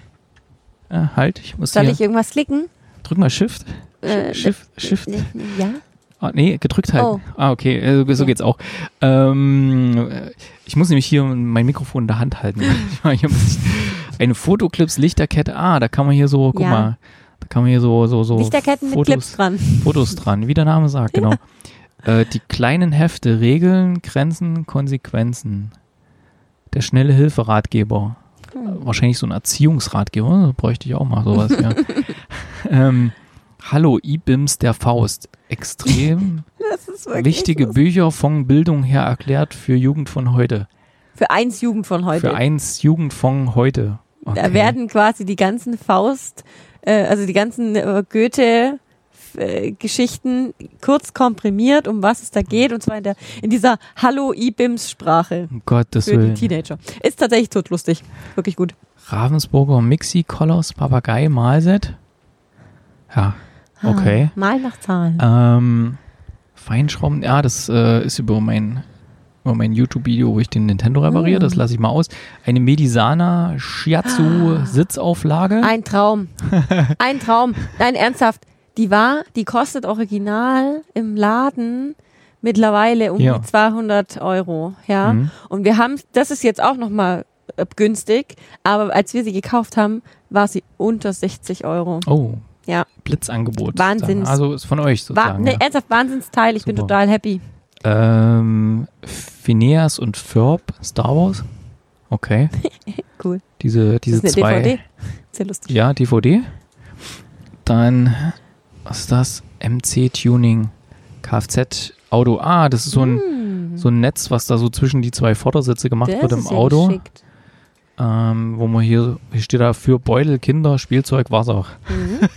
Äh, halt, ich muss Soll hier, ich irgendwas klicken? drück mal Shift. Äh, Shift, Shift. Ja? Ah, nee, gedrückt halten. Oh. Ah, okay, äh, so Ja. geht's auch. Ähm, äh, ich muss nämlich hier mein Mikrofon in der Hand halten. Hier muss ich- Eine Fotoclips Lichterkette. Ah, da kann man hier so, guck Ja. mal, da kann man hier so, so, so Lichterketten mit Fotos, Clips dran. Fotos dran, wie der Name sagt, genau. Äh, die kleinen Hefte, Regeln, Grenzen, Konsequenzen. Der schnelle Hilferatgeber. Hm. Wahrscheinlich so ein Erziehungsratgeber, da bräuchte ich auch mal sowas, ja. ähm, Hallo, I B I M S der Faust. Extrem Das ist wirklich wichtige so. Bücher von Bildung her erklärt für Jugend von heute. Für eins Jugend von heute. Für eins Jugend von heute. Okay. Da werden quasi die ganzen Faust, äh, also die ganzen äh, Goethe äh, Geschichten kurz komprimiert, um was es da geht, und zwar in, der, in dieser Hallo-I B I M S-Sprache Um Gottes für die Willen. Teenager. Ist tatsächlich todlustig. Wirklich gut. Ravensburger Mixi Colors Papagei Malset. Ja, okay. Ah, mal nach Zahlen. Ähm, Feinschrauben, ja, das äh, ist über mein, über mein YouTube-Video, wo ich den Nintendo repariere, Mm. das lasse ich mal aus. Eine Medisana Shiatsu Sitzauflage. Ein Traum. Ein Traum. Nein, ernsthaft. Die war, die kostet original im Laden mittlerweile um Ja. die zweihundert Euro. Ja. Mhm. Und wir haben, das ist jetzt auch nochmal äh, günstig, aber als wir sie gekauft haben, war sie unter sechzig Euro. Oh, Ja. Blitzangebot. Wahnsinns- Also ist von euch War, sozusagen. ne, ja. ernsthaft Wahnsinnsteil, ich bin Super. total happy. Ähm, Phineas und Ferb, Star Wars. Okay. Cool. Diese, diese Das ist eine zwei. D V D. Sehr lustig. Ja, D V D. Dann, was ist das? M C-Tuning, Kfz-Auto. Ah, das ist so ein, so ein Netz, was da so zwischen die zwei Vordersitze gemacht Das wird im ist ja Auto. geschickt. Ähm, wo man hier, hier steht da für Beutel, Kinder, Spielzeug, Wasser. Mhm.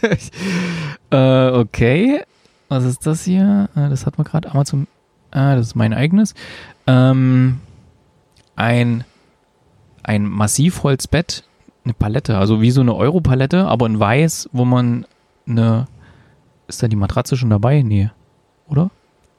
äh, okay. Was ist das hier? Äh, das hat man gerade Amazon. Ah, das ist mein eigenes. Ähm, ein, ein Massivholzbett, eine Palette, also wie so eine Europalette, aber in weiß, wo man eine. Ist da die Matratze schon dabei? Nee. Oder?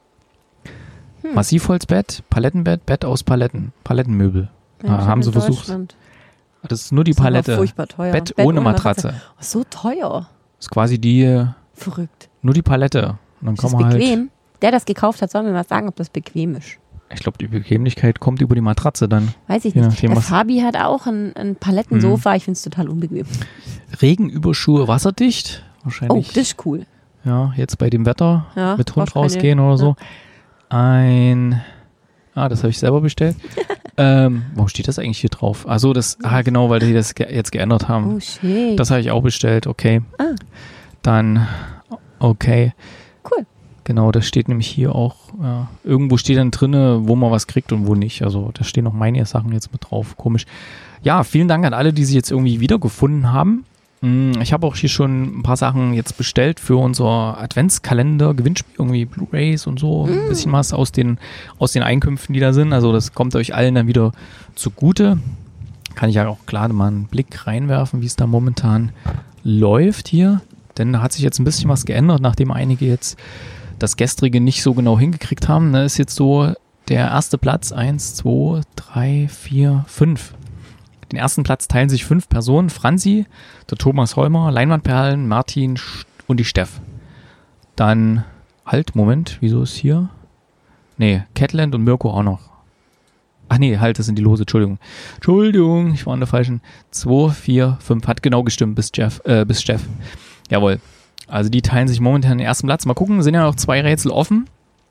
Hm. Massivholzbett, Palettenbett, Bett aus Paletten, Palettenmöbel. Ja, Ah, ich hab haben in sie versucht. Deutschland. Das ist nur die Das ist aber Palette. furchtbar teuer. Bett, ohne Matratze. Oh, so teuer. Ist quasi die, Verrückt. nur die Palette. Und dann Ist kann das man halt. bequem? Der, das gekauft hat, soll mir mal sagen, ob das bequem ist. Ich glaube, die Bequemlichkeit kommt über die Matratze dann. Weiß ich Je nicht. nachdem, Der was- Fabi hat auch ein, ein Palettensofa. Ich finde es total unbequem. Regenüberschuhe wasserdicht. Oh, Wahrscheinlich. das ist cool. Ja, jetzt bei dem Wetter Ja, mit Hund brauchst keine- rausgehen oder so. Ein. Ah, das habe ich selber bestellt. ähm, warum steht das eigentlich hier drauf? Achso, das. Ah, genau, weil die das ge jetzt geändert haben. Oh, shit. Das habe ich auch bestellt, okay. Ah. Dann. Okay. Cool. Genau, das steht nämlich hier auch. Ja, irgendwo steht dann drinne, wo man was kriegt und wo nicht. Also da stehen noch meine Sachen jetzt mit drauf. Komisch. Ja, vielen Dank an alle, die sich jetzt irgendwie wiedergefunden haben. Mm, Ich habe auch hier schon ein paar Sachen jetzt bestellt für unser Adventskalender, Gewinnspiel, irgendwie Blu-Rays und so. Ein bisschen was aus den, aus den Einkünften, die da sind. Also das kommt euch allen dann wieder zugute. Kann ich ja auch klar mal einen Blick reinwerfen, wie es da momentan läuft hier. Denn da hat sich jetzt ein bisschen was geändert, nachdem einige jetzt das gestrige nicht so genau hingekriegt haben. Da ist jetzt so der erste Platz, eins, zwei, drei, vier, fünf. Den ersten Platz teilen sich fünf Personen. Franzi, der Thomas Holmer, Leinwandperlen, Martin Sch- und die Steff. Dann, halt, Moment, wieso ist hier? Nee, Catland und Mirko auch noch. Ach nee, halt, das sind die Lose, Entschuldigung. Entschuldigung, ich war in der falschen. zwei, vier, fünf, hat genau gestimmt bis Jeff, äh, bis Steff. Jawohl. Also die teilen sich momentan den ersten Platz. Mal gucken, sind ja noch zwei Rätsel offen.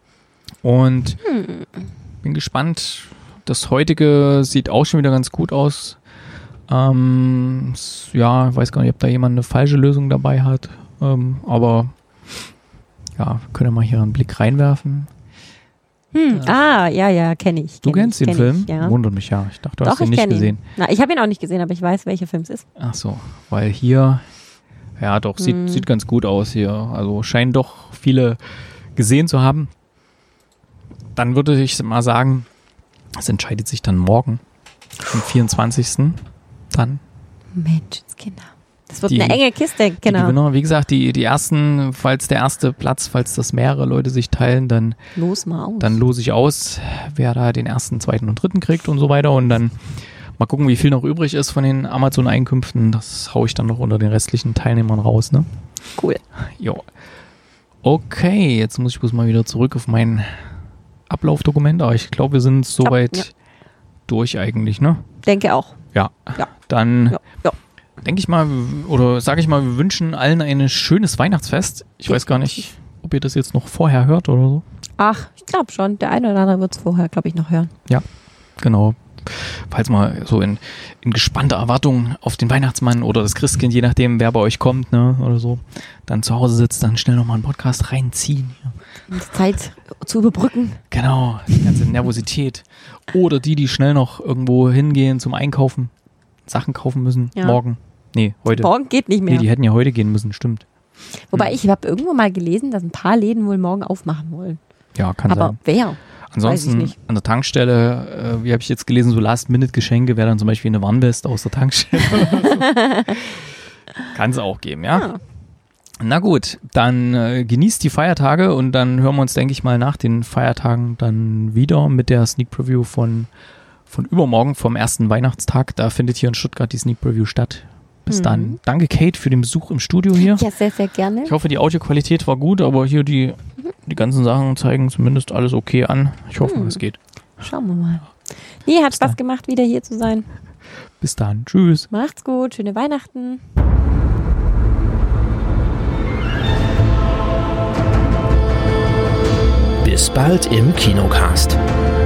Und bin gespannt. Das heutige sieht auch schon wieder ganz gut aus. Ähm, s- ja, ich weiß gar nicht, ob da jemand eine falsche Lösung dabei hat. Ähm, aber ja, können wir mal hier einen Blick reinwerfen. Hm. Ah, ja, ja, kenne ich. Du kenn kennst ich, den kenn Film? Ich, ja. Wundert mich ja. Ich dachte, du Doch, hast ihn ich nicht kenne gesehen. ihn. Na, ich habe ihn auch nicht gesehen, aber ich weiß, welcher Film es ist. Ach so, weil hier, ja doch, sieht, Hm. sieht ganz gut aus hier. Also scheinen doch viele gesehen zu haben. Dann würde ich mal sagen, es entscheidet sich dann morgen, am vierundzwanzigsten Dann Menschenskinder. Das wird Die- eine enge Kiste, die genau. Gewinner. Wie gesagt, die, die ersten, falls der erste Platz, falls das mehrere Leute sich teilen, dann, Los mal aus. dann lose ich aus, wer da den ersten, zweiten und dritten kriegt und so weiter. Und dann mal gucken, wie viel noch übrig ist von den Amazon-Einkünften. Das haue ich dann noch unter den restlichen Teilnehmern raus, ne? Cool. Jo. Okay, jetzt muss ich bloß mal wieder zurück auf mein Ablaufdokument. Aber ich glaube, wir sind soweit ja. durch eigentlich, ne? Denke auch. Ja. Ja. Dann Ja. ja. denke ich mal, oder sage ich mal, wir wünschen allen ein schönes Weihnachtsfest. Ich weiß gar nicht, ob ihr das jetzt noch vorher hört oder so. Ach, ich glaube schon. Der eine oder andere wird es vorher, glaube ich, noch hören. Genau. Falls mal so in, in gespannter Erwartung auf den Weihnachtsmann oder das Christkind, je nachdem, wer bei euch kommt, ne, oder so, dann zu Hause sitzt, dann schnell nochmal einen Podcast reinziehen. Ja. Um die Zeit zu überbrücken. Genau, die ganze Nervosität. Oder die, die schnell noch irgendwo hingehen zum Einkaufen, Sachen kaufen müssen, Ja. morgen. Nee, heute. Morgen geht nicht mehr. Nee, die hätten ja heute gehen müssen, stimmt. Wobei ich habe irgendwo mal gelesen, dass ein paar Läden wohl morgen aufmachen wollen. Ja, kann Aber sein. wer? Ansonsten weiß ich nicht. an der Tankstelle, äh, wie habe ich jetzt gelesen, so Last-Minute-Geschenke wäre dann zum Beispiel eine Warnweste aus der Tankstelle. Kann es auch geben, ja? Ja. Na gut, dann äh, genießt die Feiertage und dann hören wir uns, denke ich mal, nach den Feiertagen dann wieder mit der Sneak Preview von, von übermorgen, vom ersten Weihnachtstag. Da findet hier in Stuttgart die Sneak Preview statt. Bis Mhm. dann. Danke, Kate, für den Besuch im Studio hier. Ja, sehr, sehr gerne. Ich hoffe, die Audioqualität war gut, aber hier die, die ganzen Sachen zeigen zumindest alles okay an. Ich hoffe, Hm. es geht. Schauen wir mal. Nee, hat Spaß dann. gemacht, wieder hier zu sein. Bis dann. Tschüss. Macht's gut, schöne Weihnachten. Bis bald im Kinocast.